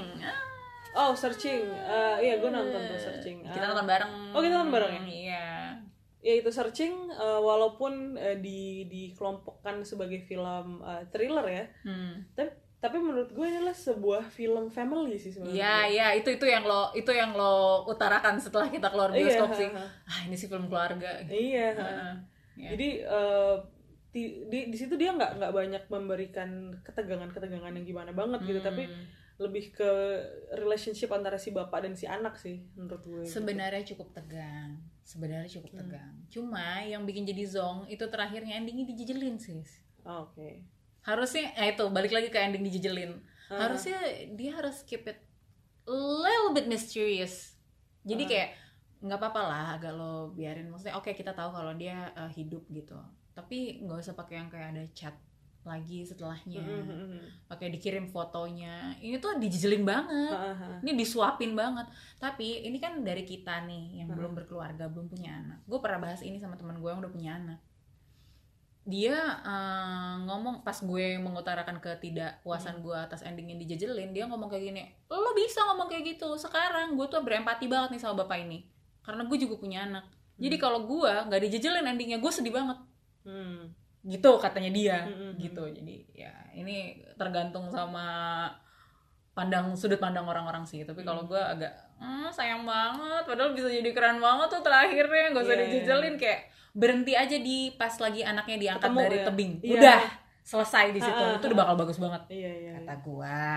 Oh Searching, uh, iya gue nonton tuh Searching. Kita nonton bareng. Oh kita nonton bareng ya? Iya. Ya itu Searching, uh, walaupun uh, di dikelompokkan sebagai film uh, thriller ya, hmm. tapi tapi menurut gue ini adalah sebuah film family sih sebenarnya. Iya, iya, itu itu yang lo itu yang lo utarakan setelah kita keluar bioskop iya, sih. Ha, ha. Ah, ini sih film keluarga. Iya. Uh, yeah. Jadi uh, di di di situ dia nggak nggak banyak memberikan ketegangan-ketegangan yang gimana banget hmm. gitu, tapi lebih ke relationship antara si bapak dan si anak sih menurut gue. Sebenarnya gitu. cukup tegang. Sebenarnya cukup hmm. tegang. Cuma yang bikin jadi zong itu terakhirnya endingnya dijejelin sih. Oh, oke. Okay. Harusnya eh itu balik lagi ke ending dijejelin. Uh. Harusnya dia harus keep it a little bit mysterious. Jadi uh. kayak nggak apa-apa lah agak lo biarin, maksudnya oke okay, kita tahu kalau dia uh, hidup gitu. Tapi nggak usah pakai yang kayak ada chat lagi setelahnya. Mm-hmm. Pakai dikirim fotonya. Ini tuh dijejelin banget. Uh-huh. Ini disuapin banget. Tapi ini kan dari kita nih yang uh-huh. belum berkeluarga, belum punya anak. Gue pernah bahas ini sama teman gue yang udah punya anak. dia uh, ngomong pas gue mengutarakan ketidakpuasan hmm. gue atas ending yang dijejelin, dia ngomong kayak gini, lo bisa ngomong kayak gitu, sekarang gue tuh berempati banget nih sama bapak ini karena gue juga punya anak. hmm. Jadi kalau gue nggak dijejelin endingnya, gue sedih banget. hmm. Gitu katanya dia. hmm. Gitu. Jadi ya ini tergantung sama pandang sudut pandang orang-orang sih. Tapi kalau gue agak hmm, sayang banget, padahal bisa jadi keren banget tuh terakhirnya, nggak usah yeah, dijejelin yeah. Kayak berhenti aja di pas lagi anaknya diangkat ketemu, dari ya? tebing. Yeah. Udah selesai di situ. Uh, itu udah bakal bagus banget. Iya, iya, kata gua.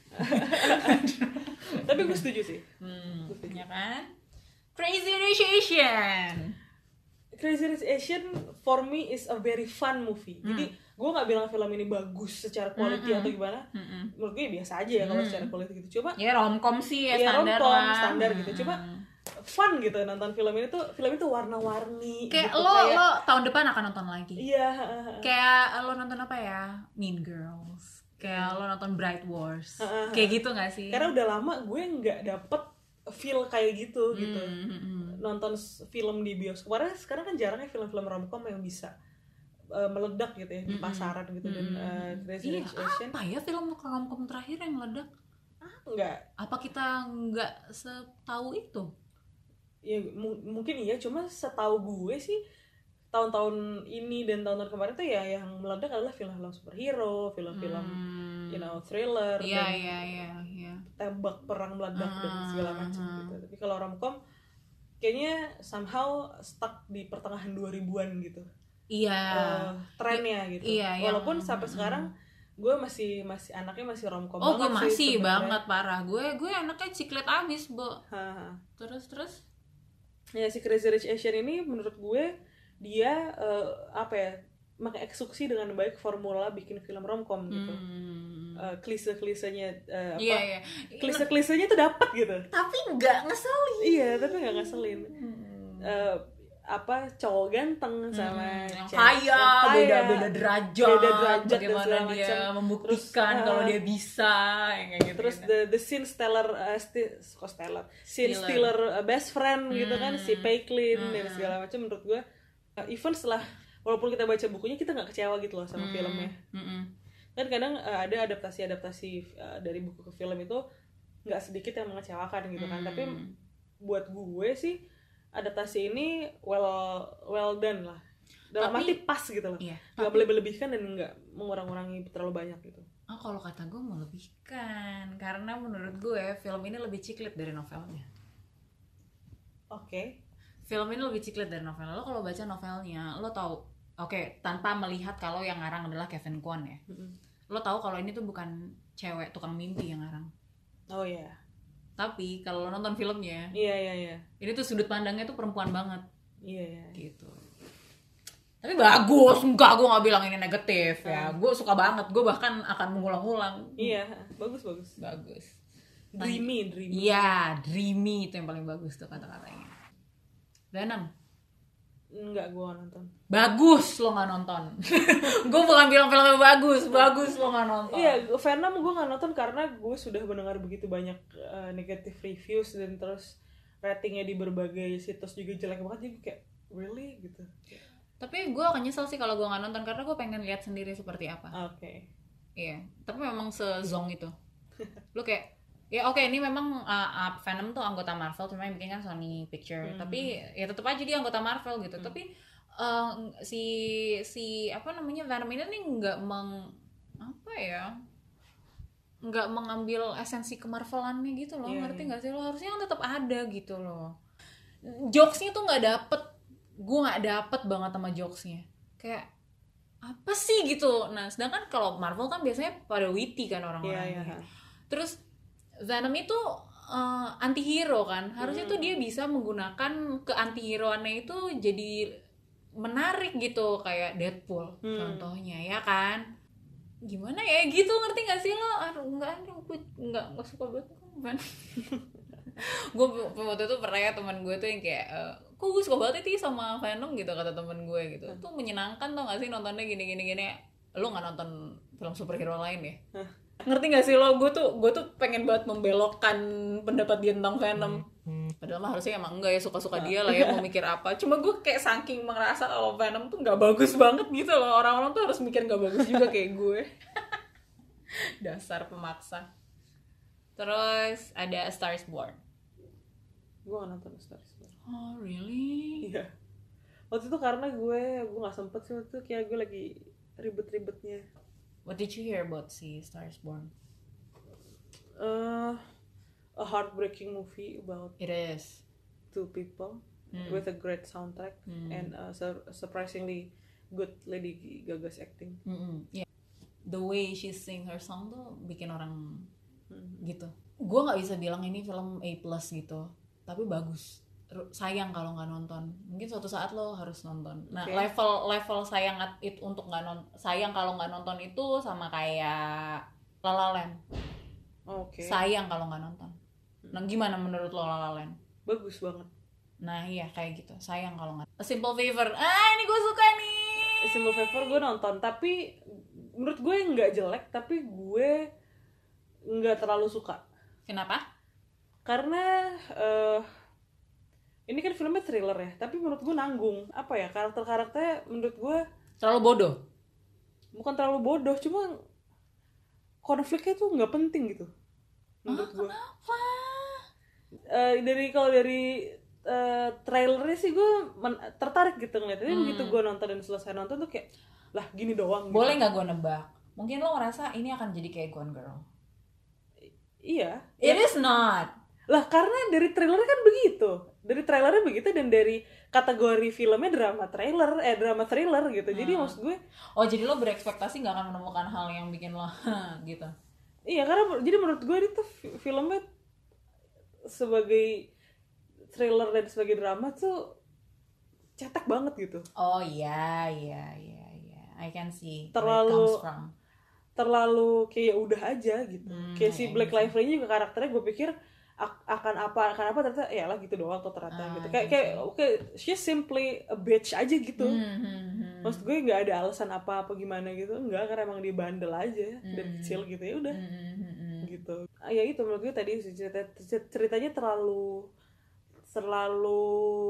Tapi gue setuju sih. Hmm, ya kan? Crazy Rich Asian. Crazy Rich Asian for me is a very fun movie. Hmm. Jadi gue nggak bilang film ini bagus secara quality mm-hmm. atau gimana. Mm-hmm. Menurut gue biasa aja ya kalau mm-hmm. secara quality gitu. Coba. Ya romcom sih ya, ya standar rom-com, lah. standar gitu. Coba fun gitu nonton film ini tuh. Film itu warna-warni. Kayak gitu, lo kayak, lo tahun depan akan nonton lagi. Iya. Kayak lo nonton apa ya? Mean Girls. Kayak lo nonton Bright Wars. Kayak gitu nggak sih? Karena udah lama gue nggak dapet feel kayak gitu gitu. Mm-hmm. Nonton film di bioskop. Karena sekarang kan jarangnya film-film romcom yang bisa uh, meledak gitu ya di pasaran gitu. Mm-hmm. Dan uh, Crazy Rich Asian. Apa ya film romcom terakhir yang meledak? Ah, enggak. Apa kita nggak setahu itu? Ya m- mungkin iya, cuma setahu gue sih tahun-tahun ini dan tahun-tahun kemarin tuh ya yang meledak adalah film-film superhero, film-film hmm. you know thriller, yeah, dan yeah, yeah, yeah. tembak perang meledak uh, dan segala macam uh, gitu. Tapi kalau romcom kayaknya somehow stuck di pertengahan dua ribuan gitu. Iya. Yeah. Uh, trennya gitu. Iya, walaupun yang, sampai uh, sekarang gue masih masih anaknya masih romcom oh, banget sih. Oh, gue masih sih, banget parah. Gue gue anaknya ciklet abis, Bo. Ha-ha. Terus terus ya si Crazy Rich Asian ini menurut gue dia uh, apa ya mengeksekusi dengan baik formula bikin film romcom gitu. Hmm. Uh, klise-klisenya uh, apa? Yeah, yeah. Klise-klisenya tuh dapat gitu. Tapi nggak ngeselin. Iya, tapi nggak ngeselin. Hmm. Uh, apa cowok ganteng sama hmm, yang kaya, beda-beda derajat, beda derajat bagaimana dia macam. Membuktikan terus, kalau uh, dia bisa, yang kayak gitu. Terus the the scene stellar, uh, sti, kok stellar, scene stealer uh, best friend hmm. gitu kan, si Peiklin hmm. dan segala macam. Menurut gue, uh, even setelah walaupun kita baca bukunya kita nggak kecewa gitu loh sama hmm. filmnya. Hmm. Kan kadang uh, ada adaptasi-adaptasi uh, dari buku ke film itu nggak sedikit yang mengecewakan gitu kan. Hmm. Tapi buat gue sih adaptasi ini well well done lah, dalam arti pas gitu loh, iya, nggak boleh berlebihkan dan nggak mengurang-urangi terlalu banyak gitu. Oh, kalau kata gue melebihkan, karena menurut gue film ini lebih ciklit dari novelnya. Oke. Okay. Film ini lebih ciklit dari novelnya. Lo kalau baca novelnya, lo tahu, oke, okay, tanpa melihat kalau yang ngarang adalah Kevin Kwan ya, mm-hmm. lo tahu kalau ini tuh bukan cewek tukang mimpi yang ngarang. Oh iya. Yeah. Tapi kalau lo nonton filmnya, iya iya iya, ini tuh sudut pandangnya tuh perempuan banget. Iya iya. Gitu. Tapi bagus, enggak, gue nggak bilang ini negatif ya. Hmm. Gue suka banget, gue bahkan akan mengulang-ulang. Iya, bagus bagus. Bagus. Dreamy, dreamy. Iya, dreamy itu yang paling bagus tuh kata-katanya. Venom. Enggak, gue gak nonton. Bagus, lo gak nonton. Gue bukan bilang filmnya bagus, bagus lo gak nonton. Iya, Venom gue gak nonton karena gue sudah mendengar begitu banyak uh, negative reviews dan terus ratingnya di berbagai situs juga jelek banget, jadi kayak really gitu. Tapi gue akan nyesel sih kalau gue gak nonton karena gue pengen lihat sendiri seperti apa. Oke. Okay. Iya, tapi memang sezong itu. Lo kayak ya oke okay, ini memang uh, uh, Venom tuh anggota Marvel, cuma yang bikin kan Sony Picture. Hmm. Tapi ya tetap aja dia anggota Marvel gitu. Hmm. Tapi uh, si si apa namanya Venom ini nih nggak meng apa ya nggak mengambil esensi kemarvelannya gitu loh. Yeah, ngerti nggak yeah. sih lo, harusnya kan tetap ada gitu loh. Jokesnya tuh nggak dapet, gue nggak dapet banget sama jokesnya. Kayak apa sih gitu. Nah sedangkan kalau Marvel kan biasanya pada witty kan orang-orang. Yeah, yeah. Terus Venom itu uh, anti-hero kan, harusnya hmm. tuh dia bisa menggunakan ke-anti-heroannya itu jadi menarik gitu, kayak Deadpool hmm. contohnya ya kan. Gimana ya gitu, ngerti gak sih lo? Aduh enggak, gue enggak, enggak suka banget Venom. Gue waktu itu pernah ya teman gue tuh yang kayak uh, kok gue suka banget sih sama Venom gitu, kata temen gue gitu. Tuh menyenangkan tau gak sih nontonnya gini-gini gini. Lo gak nonton film superhero lain ya? Ngerti gak sih lo, gue tuh gue tuh pengen banget membelokkan pendapat dia tentang Venom. Padahal mah harusnya emang enggak ya, suka-suka dia lah ya mau mikir apa. Cuma gue kayak saking merasa kalau Venom tuh nggak bagus banget gitu loh. Orang-orang tuh harus mikir nggak bagus juga kayak gue. Dasar pemaksa. Terus ada A Star Is Born. Gue gak nonton A Star Is Born. Oh really? Iya. Waktu itu karena gue gue nggak sempet sih, waktu itu kayak gue lagi ribet-ribetnya. What did you hear about si Star Is Born? Uh, a heartbreaking movie about It is two people hmm. with a great soundtrack hmm. and uh, sur- surprisingly good Lady Gaga's acting. Mm-hmm. Yeah. The way she sing her song tuh bikin orang hmm. gitu. Gue nggak bisa bilang ini film A plus gitu, tapi bagus. Sayang kalau nggak nonton. Mungkin suatu saat lo harus nonton. Nah okay. level level sayang itu untuk nggak nonton, sayang kalau nggak nonton itu sama kayak La La Land. Oke. Okay. Sayang kalau nggak nonton. Nah gimana menurut lo La La Land? Bagus banget. Nah iya kayak gitu. Sayang kalau nggak. A Simple Favor. Ah ini gue suka nih. A Simple Favor gue nonton, tapi menurut gue nggak jelek, tapi gue nggak terlalu suka. Kenapa? Karena uh, ini kan filmnya thriller ya, tapi menurut gue nanggung. Apa ya, karakter-karakternya menurut gue terlalu bodoh. Bukan terlalu bodoh, cuma konfliknya tuh nggak penting gitu menurut ah, gue. Kenapa? Uh, dari kalau dari uh, trailernya sih gue men- tertarik gitu ngeliatnya. Hmm. Begitu gue nonton dan selesai nonton tuh kayak lah gini doang. Boleh nggak gitu. Gue nebak? Mungkin lo ngerasa ini akan jadi kayak Gone Girl. I- iya. It ya. Is not. Lah karena dari trailernya kan begitu, dari trailernya begitu dan dari kategori filmnya drama trailer, eh drama thriller gitu. Hmm. Jadi maksud gue, oh jadi lo berekspektasi nggak akan menemukan hal yang bikin lo gitu? Iya karena jadi menurut gue itu filmnya sebagai thriller dan sebagai drama tuh cetek banget gitu. Oh iya iya iya iya, I can see. Terlalu terlalu kayak udah aja gitu. Hmm, kayak si Black Lively juga karakternya gue pikir akan apa akan apa ternyata ya lah gitu doang tuh ternyata ah, gitu kayak kayak oke okay, she's simply a bitch aja gitu. hmm, hmm, hmm. Maksud gue nggak ada alasan apa apa gimana gitu, enggak, karena emang dia bandel aja hmm. dan kecil gitu ya udah hmm, hmm, gitu. Ah, ya itu menurut gue tadi cerita ceritanya terlalu terlalu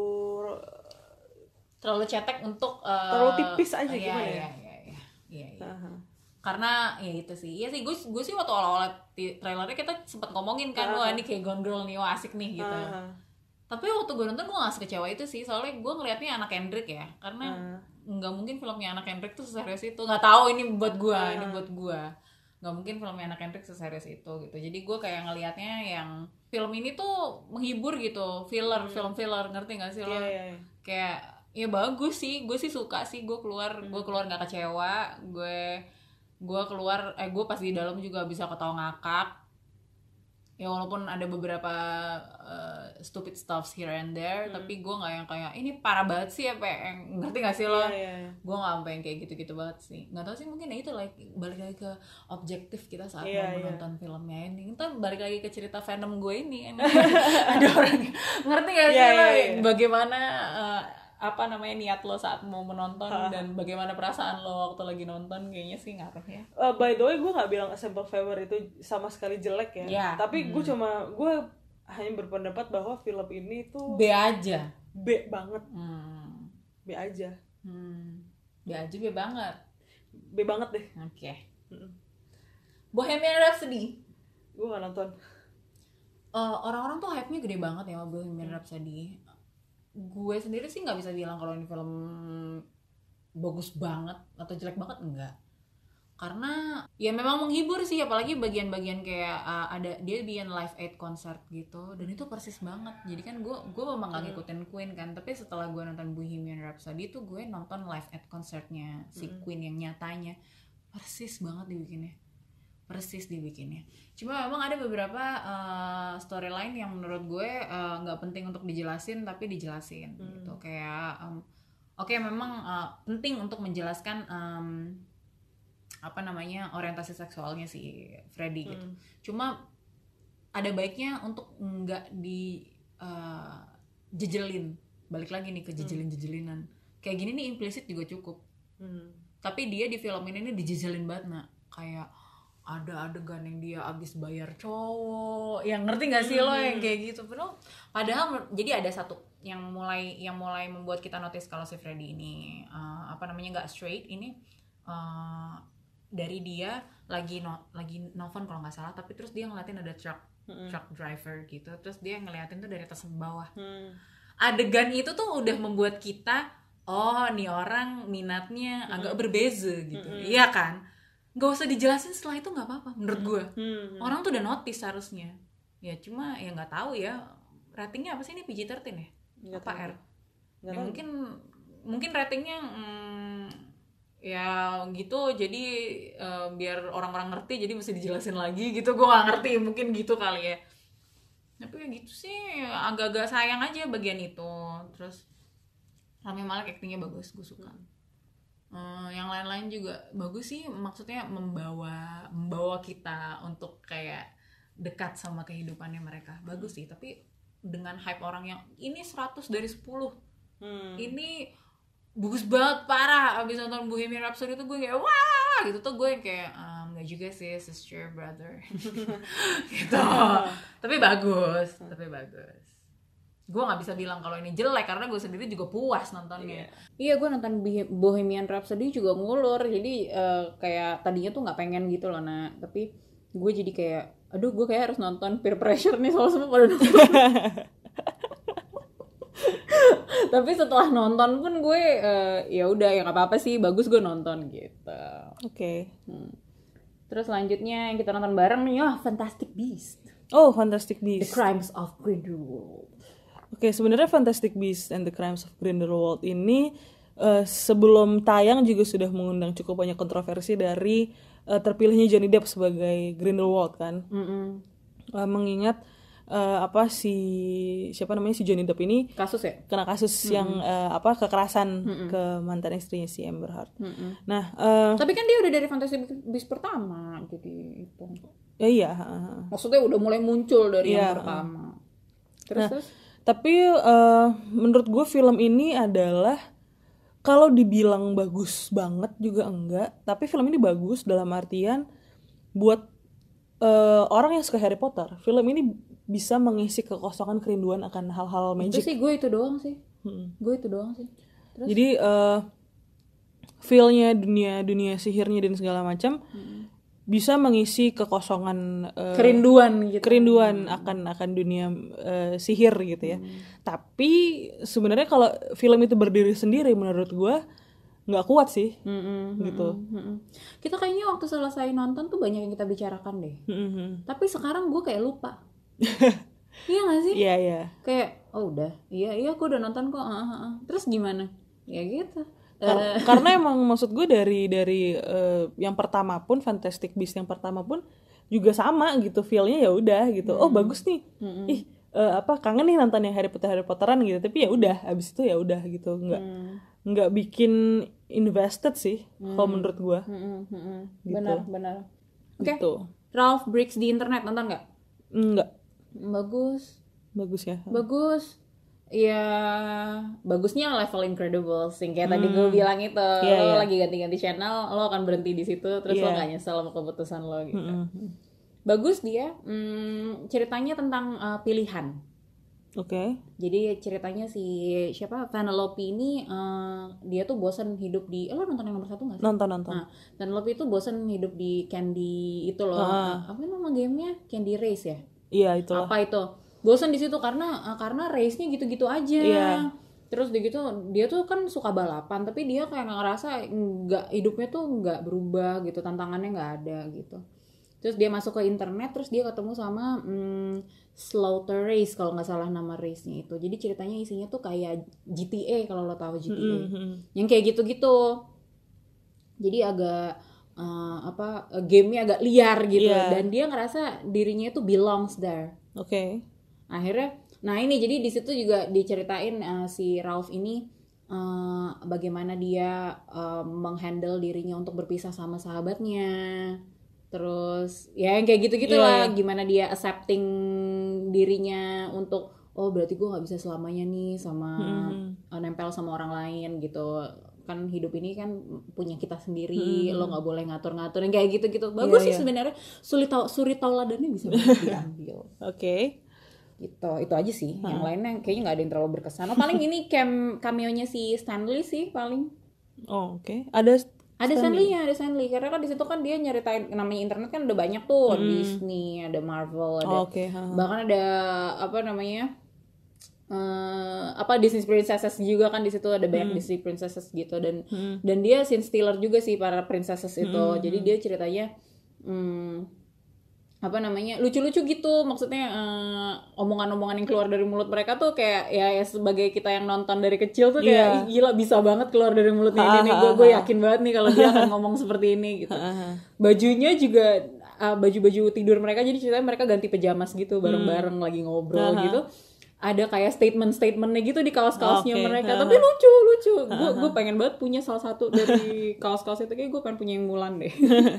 terlalu cetek untuk uh, terlalu tipis aja iya, gimana iya, ya iya, iya, iya, iya. Uh-huh. Karena ya itu sih, iya sih gue gue sih waktu awal-awal trailernya kita sempet ngomongin kan, wah uh-huh. ini kayak Gone Girl nih, wah asik nih gitu. Uh-huh. Tapi waktu gue nonton gue gak sekecewa itu sih, soalnya gue ngeliatnya anak Kendrick ya, karena nggak uh-huh. mungkin filmnya anak Kendrick tuh seserius itu, nggak tahu ini buat gue, uh-huh. ini buat gue, nggak mungkin filmnya anak Kendrick seserius itu gitu. Jadi gue kayak ngelihatnya yang film ini tuh menghibur gitu, filler, uh-huh. film filler, ngerti nggak sih lo? Yeah, yeah, yeah. Kayak ya bagus sih, gue sih suka sih, gue keluar, uh-huh. gue keluar nggak kecewa, gue gue keluar eh gue pas di dalam juga bisa ketawa ngakak ya, walaupun ada beberapa uh, stupid stuffs here and there, hmm. tapi gue nggak yang kayak ini parah banget sih apa yang ngerti nggak sih lo? Yeah, yeah, yeah. Gue nggak sampai yang kayak gitu-gitu banget sih, nggak tahu sih, mungkin ya itu like balik lagi ke objektif kita saat yeah, mau menonton yeah. filmnya ini. Kita balik lagi ke cerita Venom gue ini, ada orang ngerti nggak sih yeah, lo yeah, yeah. bagaimana uh, apa namanya niat lo saat mau menonton ha. Dan bagaimana perasaan lo waktu lagi nonton, kayaknya sih ngaruh ya. Uh, by the way gue nggak bilang A Simple Favor itu sama sekali jelek ya, yeah. tapi hmm. gue cuma gue hanya berpendapat bahwa film ini tuh B aja, B banget, hmm. B aja, hmm. B aja B banget, B banget deh. Oke. Okay. Hmm. Bohemian Rhapsody, gue nggak nonton. Uh, orang-orang tuh hype-nya gede banget ya sama Bohemian hmm. Rhapsody. Gue sendiri sih nggak bisa bilang kalau ini film bagus banget atau jelek banget, enggak, karena ya memang menghibur sih, apalagi bagian-bagian kayak uh, ada dia bikin live aid concert gitu, dan itu persis banget. Jadi kan gue gue memang nggak ngikutin Queen kan, tapi setelah gue nonton Bohemian Rhapsody itu gue nonton live aid concertnya si mm. Queen yang nyatanya, persis banget dibikinnya, persis dibikinnya. Cuma memang ada beberapa uh, storyline yang menurut gue nggak uh, penting untuk dijelasin tapi dijelasin hmm. gitu. Kayak um, oke okay, memang uh, penting untuk menjelaskan um, apa namanya orientasi seksualnya si Freddy gitu. Hmm. Cuma ada baiknya untuk nggak di uh, jejelin, balik lagi nih ke jejelin-jejelinan. Kayak gini nih implisit juga cukup. Hmm. Tapi dia di film ini nih dijejelin banget, nak. Kayak ada adegan yang dia abis bayar cowok, yang ngerti nggak sih lo yang kayak gitu. Padahal, padahal jadi ada satu yang mulai yang mulai membuat kita notice kalau si Freddy ini uh, apa namanya nggak straight ini uh, dari dia lagi no, lagi nelfon kalau nggak salah, tapi terus dia ngeliatin ada truck mm-hmm. truck driver gitu, terus dia ngeliatin tuh dari atas ke bawah. Mm. Adegan itu tuh udah membuat kita, oh nih orang minatnya mm-hmm. agak berbeza gitu, mm-hmm. iya kan? Gak usah dijelasin setelah itu nggak apa-apa menurut gue. Hmm. Orang tuh udah notice harusnya. Ya cuma ya nggak tahu ya ratingnya apa sih ini P G thirteen ya? Gak apa tahu. R? Ya, mungkin mungkin ratingnya hmm, ya gitu. Jadi uh, biar orang-orang ngerti jadi mesti dijelasin lagi gitu. Gue nggak ngerti mungkin gitu kali ya. Tapi ya gitu sih agak-agak sayang aja bagian itu. Terus Rami Malek actingnya bagus, gue suka. Hmm. Hmm, yang lain-lain juga bagus sih, maksudnya membawa membawa kita untuk kayak dekat sama kehidupannya mereka. Bagus sih, tapi dengan hype orang yang ini seratus dari sepuluh. Hmm. Ini bagus banget, parah. Abis nonton Bohemian Rhapsody tuh gue kayak wah gitu tuh gue kayak um, gak juga sih sister brother. Gitu. Tapi bagus, tapi bagus. Gue nggak bisa bilang kalau ini jelek karena gue sendiri juga puas nontonnya. Yeah. Iya, gue nonton Bohemian Rhapsody juga ngulur, jadi uh, kayak tadinya tuh nggak pengen gitu loh, nah tapi gue jadi kayak, aduh gue kayak harus nonton Peer Pressure nih, soal semua pada nonton. Tapi setelah nonton pun gue uh, ya udah ya nggak apa-apa sih, bagus gue nonton gitu. Oke. Okay. Hmm. Terus selanjutnya yang kita nonton bareng nih, oh Fantastic Beasts. Oh Fantastic Beasts. The Crimes of Grindelwald. Oke, okay, sebenarnya Fantastic Beasts and the Crimes of Grindelwald ini uh, sebelum tayang juga sudah mengundang cukup banyak kontroversi dari uh, terpilihnya Johnny Depp sebagai Grindelwald kan. Mm-hmm. Uh, mengingat uh, apa si siapa namanya si Johnny Depp ini kasus ya kena kasus mm-hmm. yang uh, apa kekerasan mm-hmm. ke mantan istrinya si Amber Heard. Mm-hmm. Nah, uh, tapi kan dia udah dari Fantastic Beasts pertama, jadi itu. Ya iya. Uh, Maksudnya udah mulai muncul dari iya, yang pertama. Terus nah, terus. Tapi uh, menurut gue film ini adalah kalau dibilang bagus banget juga enggak, tapi film ini bagus dalam artian buat uh, orang yang suka Harry Potter, film ini bisa mengisi kekosongan kerinduan akan hal-hal magic. Itu sih gue itu doang sih, hmm. gue itu doang sih. Terus? Jadi uh, feel-nya dunia dunia sihirnya dan segala macam. Hmm. Bisa mengisi kekosongan uh, kerinduan gitu. Kerinduan hmm. akan akan dunia uh, sihir gitu ya. Hmm. Tapi sebenarnya kalau film itu berdiri sendiri menurut gue nggak kuat sih. Hmm, gitu. Hmm, hmm. Kita kayaknya waktu selesai nonton tuh banyak yang kita bicarakan deh. Hmm. Tapi sekarang gue kayak lupa. Iya nggak sih? Iya iya. Kayak oh udah, iya iya aku udah nonton kok. Uh, uh, uh. Terus gimana? Ya gitu. Kar- karena emang maksud gue dari dari uh, yang pertama pun Fantastic Beasts yang pertama pun juga sama gitu, feel-nya ya udah gitu. Hmm. Oh bagus nih. Hmm. Ih uh, apa kangen nih nonton yang Harry Potter Harry Potteran gitu. Tapi ya udah abis itu ya udah gitu. Nggak hmm. nggak bikin invested sih hmm. kalau menurut gue. Hmm. Hmm. Gitu. Benar benar. Oke. Okay. Gitu. Ralph Breaks the Internet nonton nggak? Enggak. Bagus. Bagus ya. Bagus. Ya bagusnya level Incredibles yang kayak hmm. tadi gue bilang itu, yeah, lo yeah. lagi ganti-ganti channel, lo akan berhenti di situ, terus yeah. lo gak nyesel sama keputusan lo gitu. Mm-hmm. Bagus dia, hmm, ceritanya tentang uh, pilihan. Oke. Okay. Jadi ceritanya si siapa Vanellope ini uh, dia tuh bosan hidup di, eh, lo nonton yang nomor satu nggak sih? Nonton nonton. Nah, Vanellope itu bosan hidup di Candy itu loh, uh. apa nama gamenya? Candy Race ya? Iya yeah, itulah. Apa itu? Bosan di situ karena karena race-nya gitu-gitu aja. Yeah. Terus dia gitu dia tuh kan suka balapan, tapi dia kayak ngerasa nggak hidupnya tuh nggak berubah gitu, tantangannya nggak ada gitu. Terus dia masuk ke internet, terus dia ketemu sama hmm, Slaughter Race kalau nggak salah nama race-nya itu. Jadi ceritanya isinya tuh kayak G T A kalau lo tahu G T A, mm-hmm. yang kayak gitu-gitu. Jadi agak uh, apa game-nya agak liar gitu, yeah. dan dia ngerasa dirinya itu belongs there. Oke. Okay. Akhirnya, nah ini jadi di situ juga diceritain uh, si Ralph ini uh, bagaimana dia uh, menghandle dirinya untuk berpisah sama sahabatnya, terus ya yang kayak gitu-gitu yeah. lah, gimana dia accepting dirinya untuk oh berarti gue nggak bisa selamanya nih sama mm-hmm. uh, nempel sama orang lain gitu, kan hidup ini kan punya kita sendiri, hmm. lo nggak boleh ngatur-ngatur kayak gitu-gitu. Bagus yeah, sih yeah. sebenarnya, sulit tau suri tauladannya bisa diambil. Oke. Okay. Gitu, itu aja sih. Hmm. Yang lainnya kayaknya nggak ada yang terlalu berkesan. Oh, paling ini cam cameo-nya si Stanley sih paling. Oh, oke. Okay. Ada ada Stanley-nya, ada Stanley. Karena kan di situ kan dia nyeritain, namanya internet kan udah banyak tuh, hmm. Disney, ada Marvel, ada oh, okay. uh-huh. bahkan ada apa namanya? Uh, apa Disney Princesses juga kan di situ, ada banyak hmm. Disney Princesses gitu, dan hmm. dan dia scene stealer juga sih para princesses itu. Hmm. Jadi dia ceritanya hmm, apa namanya? lucu-lucu gitu. Maksudnya uh, omongan-omongan yang keluar dari mulut mereka tuh kayak ya, ya sebagai kita yang nonton dari kecil tuh kayak yeah. gila bisa banget keluar dari mulutnya ini nih. Gue gue yakin banget nih kalau dia akan ngomong seperti ini gitu. Bajunya juga uh, baju-baju tidur mereka, jadi ceritanya mereka ganti pajamas gitu bareng-bareng hmm. lagi ngobrol gitu. Ada kayak statement-statementnya gitu di kaos-kaosnya okay. mereka, tapi lucu-lucu. Gue gue pengen banget punya salah satu dari kaos-kaos itu, kayak gue pengen punya yang Mulan deh.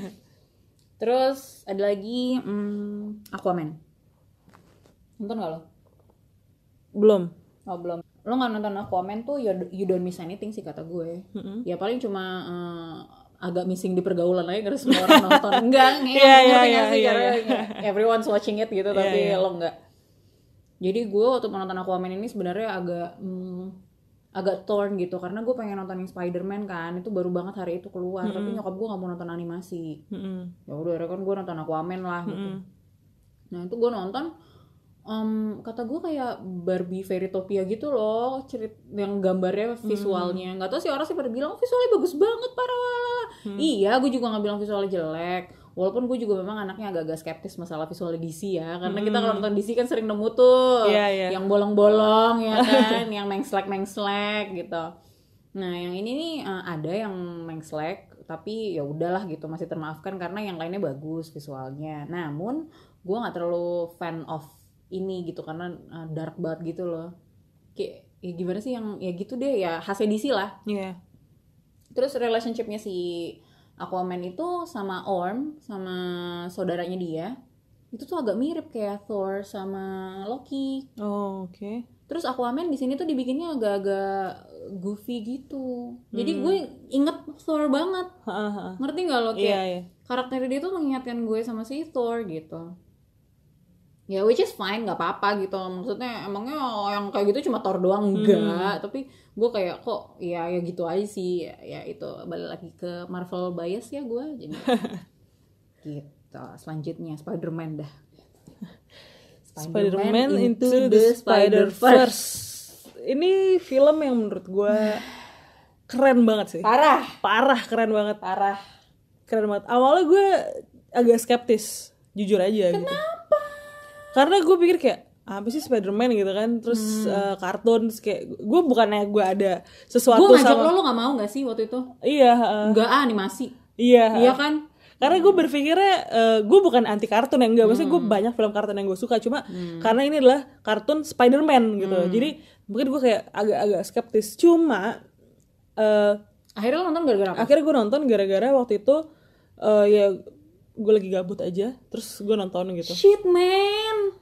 Terus ada lagi hmm, Aquaman. Nonton gak lo? Belum. Oh belum. Lo nggak nonton Aquaman tuh you don't miss anything sih kata gue. Mm-hmm. Ya paling cuma uh, agak missing di pergaulan aja karena semua orang nonton. Enggak, ngerti yeah, yeah, yeah, sih yeah, karena yeah, yeah. everyone's watching it gitu, tapi yeah, yeah. lo enggak. Jadi gue waktu menonton Aquaman ini sebenarnya agak hmm, agak torn gitu, karena gue pengen nonton yang Spider-Man kan, itu baru banget hari itu keluar, mm-hmm. tapi nyokap gue nggak mau nonton animasi. Mm-hmm. Ya udah, kan gue nonton Aquaman lah gitu. Mm-hmm. Nah itu gue nonton, um, kata gue kayak Barbie Fairytopia gitu loh, cerit yang gambarnya visualnya. Nggak mm-hmm. tahu sih orang sih pada bilang oh, visualnya bagus banget parah. Mm-hmm. Iya, gue juga nggak bilang visualnya jelek. Walaupun gue juga memang anaknya agak-agak skeptis masalah visual D C ya, karena hmm. kita kalau nonton D C kan sering nemu tuh yeah, yeah. yang bolong-bolong ya kan, yang mengslek-mengslek gitu. Nah yang ini nih uh, ada yang mengslek, tapi ya udahlah gitu, masih termaafkan karena yang lainnya bagus visualnya. Namun gue nggak terlalu fan of ini gitu karena uh, dark banget gitu loh. Kayak ya gimana sih yang ya gitu deh ya, khasnya D C lah. Iya. Yeah. Terus relationshipnya si Aquaman itu sama Orm, sama saudaranya dia, itu tuh agak mirip kayak Thor sama Loki. Oh, oke. Okay. Terus Aquaman di sini tuh dibikinnya agak-agak goofy gitu. Jadi hmm. gue inget Thor banget. Ha-ha. Ngerti nggak lo kayak yeah, yeah. karakter dia tuh mengingatkan gue sama si Thor gitu. Ya which is fine, nggak apa-apa gitu. Maksudnya emangnya yang kayak gitu cuma Thor doang enggak, hmm. tapi gue kayak kok ya ya gitu aja sih. Ya, ya itu balik lagi ke Marvel bias ya gue jadi. Gitu. Selanjutnya Spider-Man dah. Spider-Man, Spider-Man into, into the Spider-Verse. Ini film yang menurut gue keren banget sih. Parah. Parah keren banget. Parah. Keren banget. Awalnya gue agak skeptis, jujur aja. Kenapa? Gitu. Karena gue pikir kayak apa sih Spider-Man gitu kan, terus hmm. uh, kartun, terus kayak gue bukannya gue ada sesuatu gua sama. Gue ngajak lo, lo nggak mau nggak sih waktu itu? Iya. Uh, Nggak ah, animasi. Iya. Iya kan? Karena gue berpikirnya uh, gue bukan anti kartun yang enggak, maksudnya gue banyak film kartun yang gue suka, cuma hmm. karena ini adalah kartun Spider-Man gitu, hmm. jadi mungkin gue kayak agak-agak skeptis. Cuma uh, akhirnya lo nonton gara-gara apa? Akhirnya gue nonton gara-gara waktu itu uh, ya gue lagi gabut aja, terus gue nonton gitu. Shit man.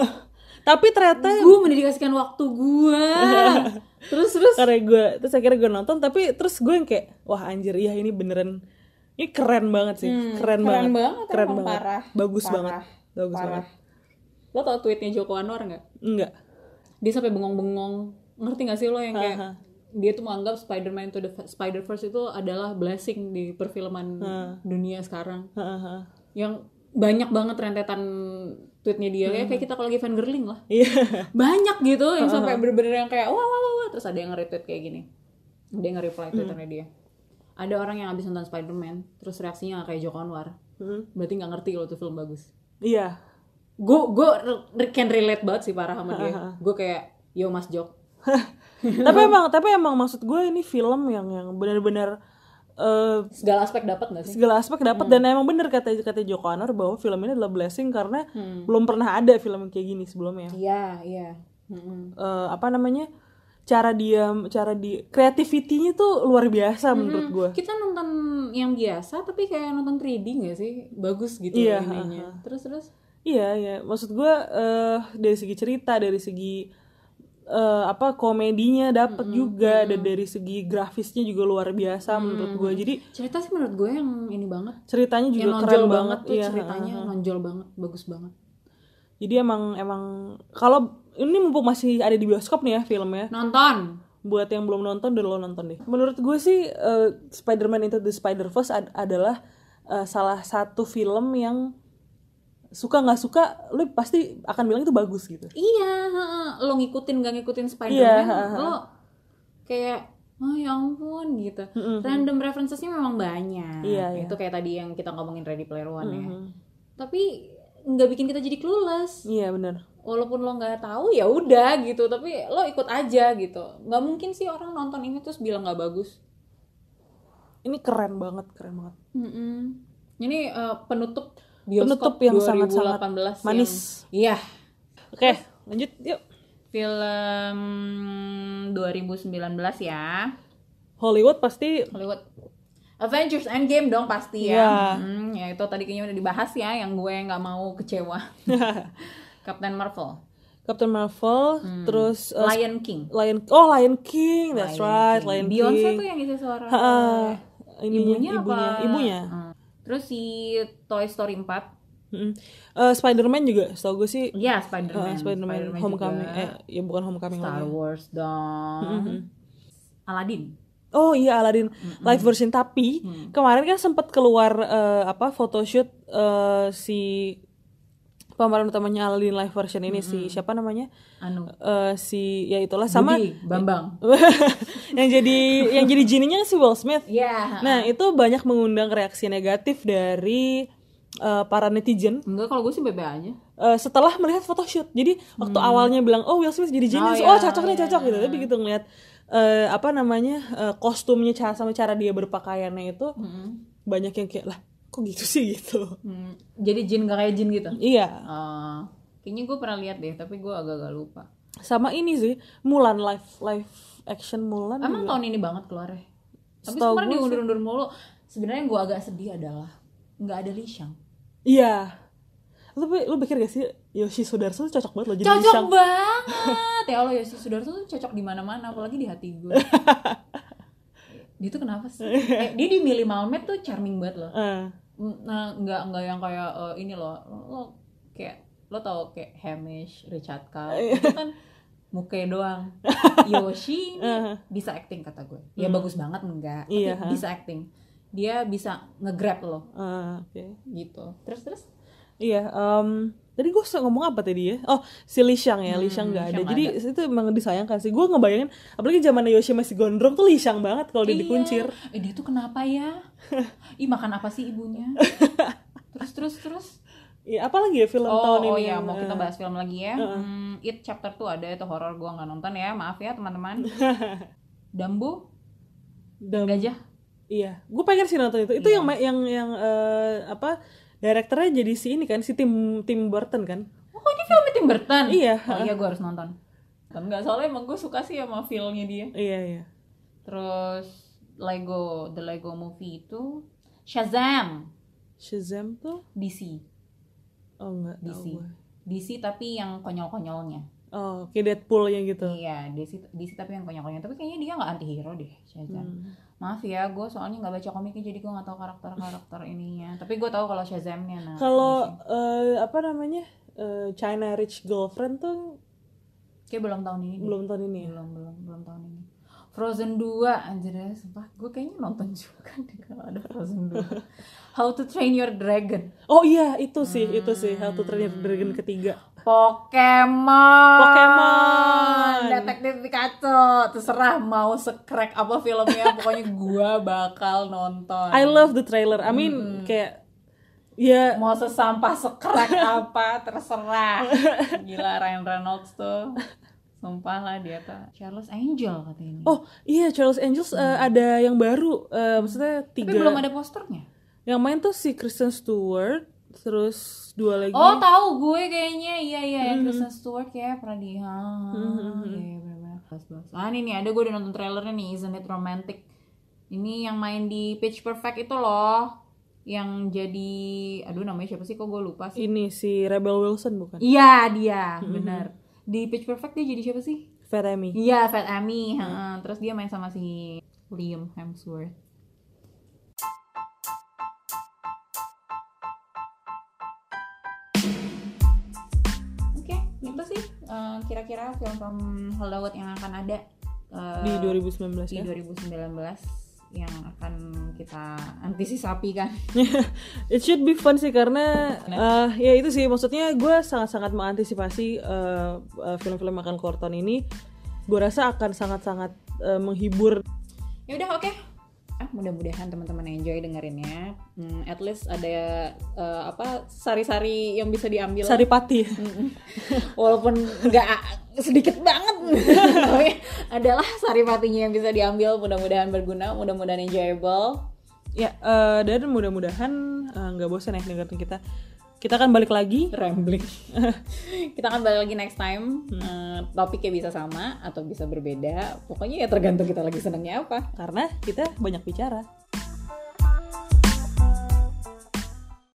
Tapi ternyata gue mendedikasikan waktu gue. terus terus. Karena gue terus akhirnya gue nonton, tapi terus gue yang kayak wah anjir ya ini beneran. Ini keren banget sih, hmm, keren, keren banget, banget keren banget, banget, parah, bagus parah, banget, bagus parah. banget. Lo tau tweetnya Joko Anwar nggak? Enggak. Dia sampai bengong-bengong, ngerti nggak sih lo yang kayak uh-huh. dia tuh menganggap Spider-Man to the Spider-Verse itu adalah blessing di perfilman uh. dunia sekarang. Uh-huh. Yang banyak banget rentetan tweetnya dia, uh-huh. kayak kita kalau lagi fangirling lah. Yeah. Banyak gitu yang uh-huh. sampai bener-bener yang kayak wah wah wah, terus ada yang nge-retweet kayak gini, dia nge-reply twitternya uh-huh. dia. Ada orang yang habis nonton Spider-Man, terus reaksinya gak kayak Joko Anwar, hmm. berarti gak ngerti kalau tuh film bagus. Iya. Gue gue can relate banget sih parah sama dia. Gue kayak yo Mas Jok. tapi emang tapi emang maksud gue ini film yang yang benar-benar uh, segala aspek dapat nggak sih? Segala aspek dapat hmm. dan emang bener kata kata Joko Anwar bahwa film ini adalah blessing karena hmm. belum pernah ada film kayak gini sebelumnya. Iya iya. Hmm. Uh, apa namanya? cara dia cara di creativity-nya tuh luar biasa mm-hmm. menurut gue. Kita nonton yang biasa tapi kayak nonton tiga D nggak sih, bagus gitu iya, ininya. Terus terus. Iya iya, maksud gue uh, dari segi cerita, dari segi uh, apa komedinya dapat mm-hmm. juga, dan dari segi grafisnya juga luar biasa mm-hmm. menurut gue. Jadi cerita sih menurut gue yang ini banget, ceritanya juga yang keren banget, banget tuh iya, ceritanya uh-huh. nonjol banget, bagus banget. Jadi emang emang kalau ini mumpung masih ada di bioskop nih ya filmnya, nonton. Buat yang belum nonton, udah lo nonton deh. Menurut gue sih uh, Spider-Man Into the Spider-Verse ad- adalah uh, salah satu film yang suka nggak suka lo pasti akan bilang itu bagus gitu. Iya, lo ngikutin nggak ngikutin Spider-Man, iya, lo kayak oh ya ampun gitu. Mm-hmm. Random referencesnya memang banyak. Iya, itu iya. Kayak tadi yang kita ngomongin Ready Player One mm-hmm. ya. Tapi nggak bikin kita jadi clueless. Iya benar. Walaupun lo nggak tahu ya udah gitu, tapi lo ikut aja gitu. Nggak mungkin sih orang nonton ini terus bilang nggak bagus. Ini keren banget, keren banget. Mm-mm. Ini uh, penutup bioskop penutup yang sangat-sangat manis. Iya. Oke, okay, lanjut yuk. Film dua ribu sembilan belas ya. Hollywood pasti. Hollywood. Avengers Endgame dong pasti ya. Yeah. Hmm, ya itu tadi kayaknya udah dibahas ya, yang gue nggak mau kecewa. Captain Marvel. Captain Marvel, hmm. terus uh, Lion King. Lion Oh, Lion King. That's Lion right, King. Lion Beyonce King. Beyonce tuh yang isi suara. Uh, ibunya, ibunya apa? Ibunya. Hmm. Terus si Toy Story empat. Mm-hmm. Uh, Spider-Man juga, setahu gue sih. Iya, Spider-Man. Uh, Spider-Man, Spider-Man Homecoming. Juga. Eh, ya bukan Homecoming Star lagi. Wars dong. Mm-hmm. Aladdin. Oh iya, Aladdin mm-hmm. live version, tapi mm. kemarin kan sempat keluar uh, apa photoshoot uh, si pemeran utamanya Aladdin live version ini mm-hmm. si siapa namanya? Anu. Uh, si ya itulah sama Budi, Bambang. yang jadi yang jadi genie-nya si Will Smith. Iya. Yeah. Nah, itu banyak mengundang reaksi negatif dari uh, para netizen. Enggak, kalau gue sih bebe aja. Uh, setelah melihat photoshoot. Jadi waktu hmm. awalnya bilang, "Oh, Will Smith jadi genie." Oh, oh yeah, cocok nih, cocok yeah. gitu. Tapi gitu ngeliat uh, apa namanya? Uh, kostumnya cara sama cara dia berpakaiannya itu hmm. banyak yang kayak, "Lah, kok gitu sih?" gitu. Hmm. Jadi jin gak kayak jin gitu? Iya. Uh, kayaknya gue pernah lihat deh, tapi gue agak-agak lupa. Sama ini sih, Mulan live live action Mulan. Emang juga tahun ini banget keluarnya. Tapi kemarin diundur-undur mulu. Sebenarnya yang gue agak sedih adalah nggak ada Li Shang. Iya. Lu lu pikir gak sih Yoshi Sudarso cocok banget loh jadi Li Shang? Cocok banget. Ya Allah, Yoshi Sudarso tuh cocok di mana-mana, apalagi di hati gue. Dia tuh kenapa sih? Eh, dia di Millie Malmet tuh charming banget loh. Uh. Nah, nggak nggak yang kayak uh, ini loh. Lo kayak lo tau kayak Hamish, Richard Cole itu kan mukanya doang. Yoshi ini uh. bisa acting kata gue. Ya hmm. bagus banget enggak, tapi iya, bisa acting. Dia bisa nge-grab lo. Uh, oke. Okay. Gitu. Terus terus iya, um, tadi gue ngomong apa tadi ya? Oh, si Li Shang ya, hmm, Li Shang nggak ada. Jadi ada. Itu emang disayangkan sih. Gue ngebayangin, apalagi zaman Yoshi masih gondrong tuh Li Shang banget kalau dia iya. dikuncir. Eh dia tuh kenapa ya? Ih makan apa sih ibunya? Terus terus terus. Iya, apa lagi ya film oh, tahun oh ini? Oh iya, yang, mau kita bahas film lagi ya. Uh-uh. Hmm, It Chapter two ada, itu horor, gue nggak nonton ya, maaf ya teman-teman. Dumbo, Dumbo. Gajah. Iya, gue pengen sih nonton itu. Itu iya. yang yang yang uh, apa? Direkturnya jadi si ini kan, si Tim Tim Burton kan? Oh, ini filmnya Tim Burton? Iya. Oh iya, gue harus nonton. Enggak, soalnya emang gue suka sih sama filmnya dia. Iya, iya. Terus Lego, The Lego Movie itu Shazam. Shazam tuh? D C. Oh, enggak D C. tahu gue. D C tapi yang konyol-konyolnya. Oh, kayak Deadpool-nya gitu. Iya, D C, D C tapi yang konyol-konyol. Tapi kayaknya dia nggak anti-hero deh, Shazam. Hmm. Maaf ya, gue soalnya nggak baca komiknya, jadi gue nggak tahu karakter-karakter ininya. Tapi gue tahu kalau Shazamnya. Nah, kalau uh, apa namanya uh, China Rich Girlfriend tuh kayak belum tahun ini. Belum tahun ini. Belum belum belum tahun ini. Frozen dua anjir ya, sumpah gue kayaknya nonton juga deh kalau ada Frozen dua. How to Train Your Dragon. Oh iya, itu sih, hmm. itu sih How to Train Your Dragon ketiga. Pokemon. Pokemon. Detektif Pikachu. Terserah mau se-crack apa filmnya, pokoknya gue bakal nonton. I love the trailer. I mean hmm. kayak ya mau sesampah se-crack apa terserah. Gila Ryan Reynolds tuh. Sumpah lah dia tuh Charles Angel katanya. Oh iya, Charles Angel hmm. uh, ada yang baru, uh, maksudnya tiga. Tapi belum ada posternya. Yang main tuh si Kristen Stewart, terus dua lagi. Oh tahu gue kayaknya, iya iya mm-hmm. yang Kristen Stewart kayak pernah di. Mm-hmm. Iya benar-benar. Ah ini nih ada, gue udah nonton trailernya nih, Isn't It Romantic. Ini yang main di Pitch Perfect itu loh, yang jadi, aduh namanya siapa sih, kok gue lupa sih. Ini si Rebel Wilson bukan? Iya dia, mm-hmm. benar. Di Pitch Perfect dia jadi siapa sih? Fat Amy. Iya, Fat Amy. Hmm. Terus dia main sama si Liam Hemsworth. Oke, itu sih uh, kira-kira film-film Hollywood yang akan ada uh, di dua ribu sembilan belas di ya? dua ribu sembilan belas yang akan kita antisipasi kan. It should be fun sih karena uh, ya itu sih maksudnya gue sangat-sangat mengantisipasi uh, uh, film-film akan keluar tahun ini. Gue rasa akan sangat-sangat uh, menghibur. Ya udah oke. Okay. Ah, mudah-mudahan teman-teman enjoy dengerinnya. Hmm, at least ada uh, apa sari-sari yang bisa diambil. Saripati. Walaupun nggak sedikit banget, tapi adalah saripatinya yang bisa diambil. Mudah-mudahan berguna, mudah-mudahan enjoyable. Ya uh, dan mudah-mudahan nggak uh, bosan ya dengerin kita. Kita akan balik lagi rambling. Kita akan balik lagi next time. hmm. uh, Topiknya bisa sama atau bisa berbeda. Pokoknya ya tergantung kita lagi senangnya apa. Karena kita banyak bicara.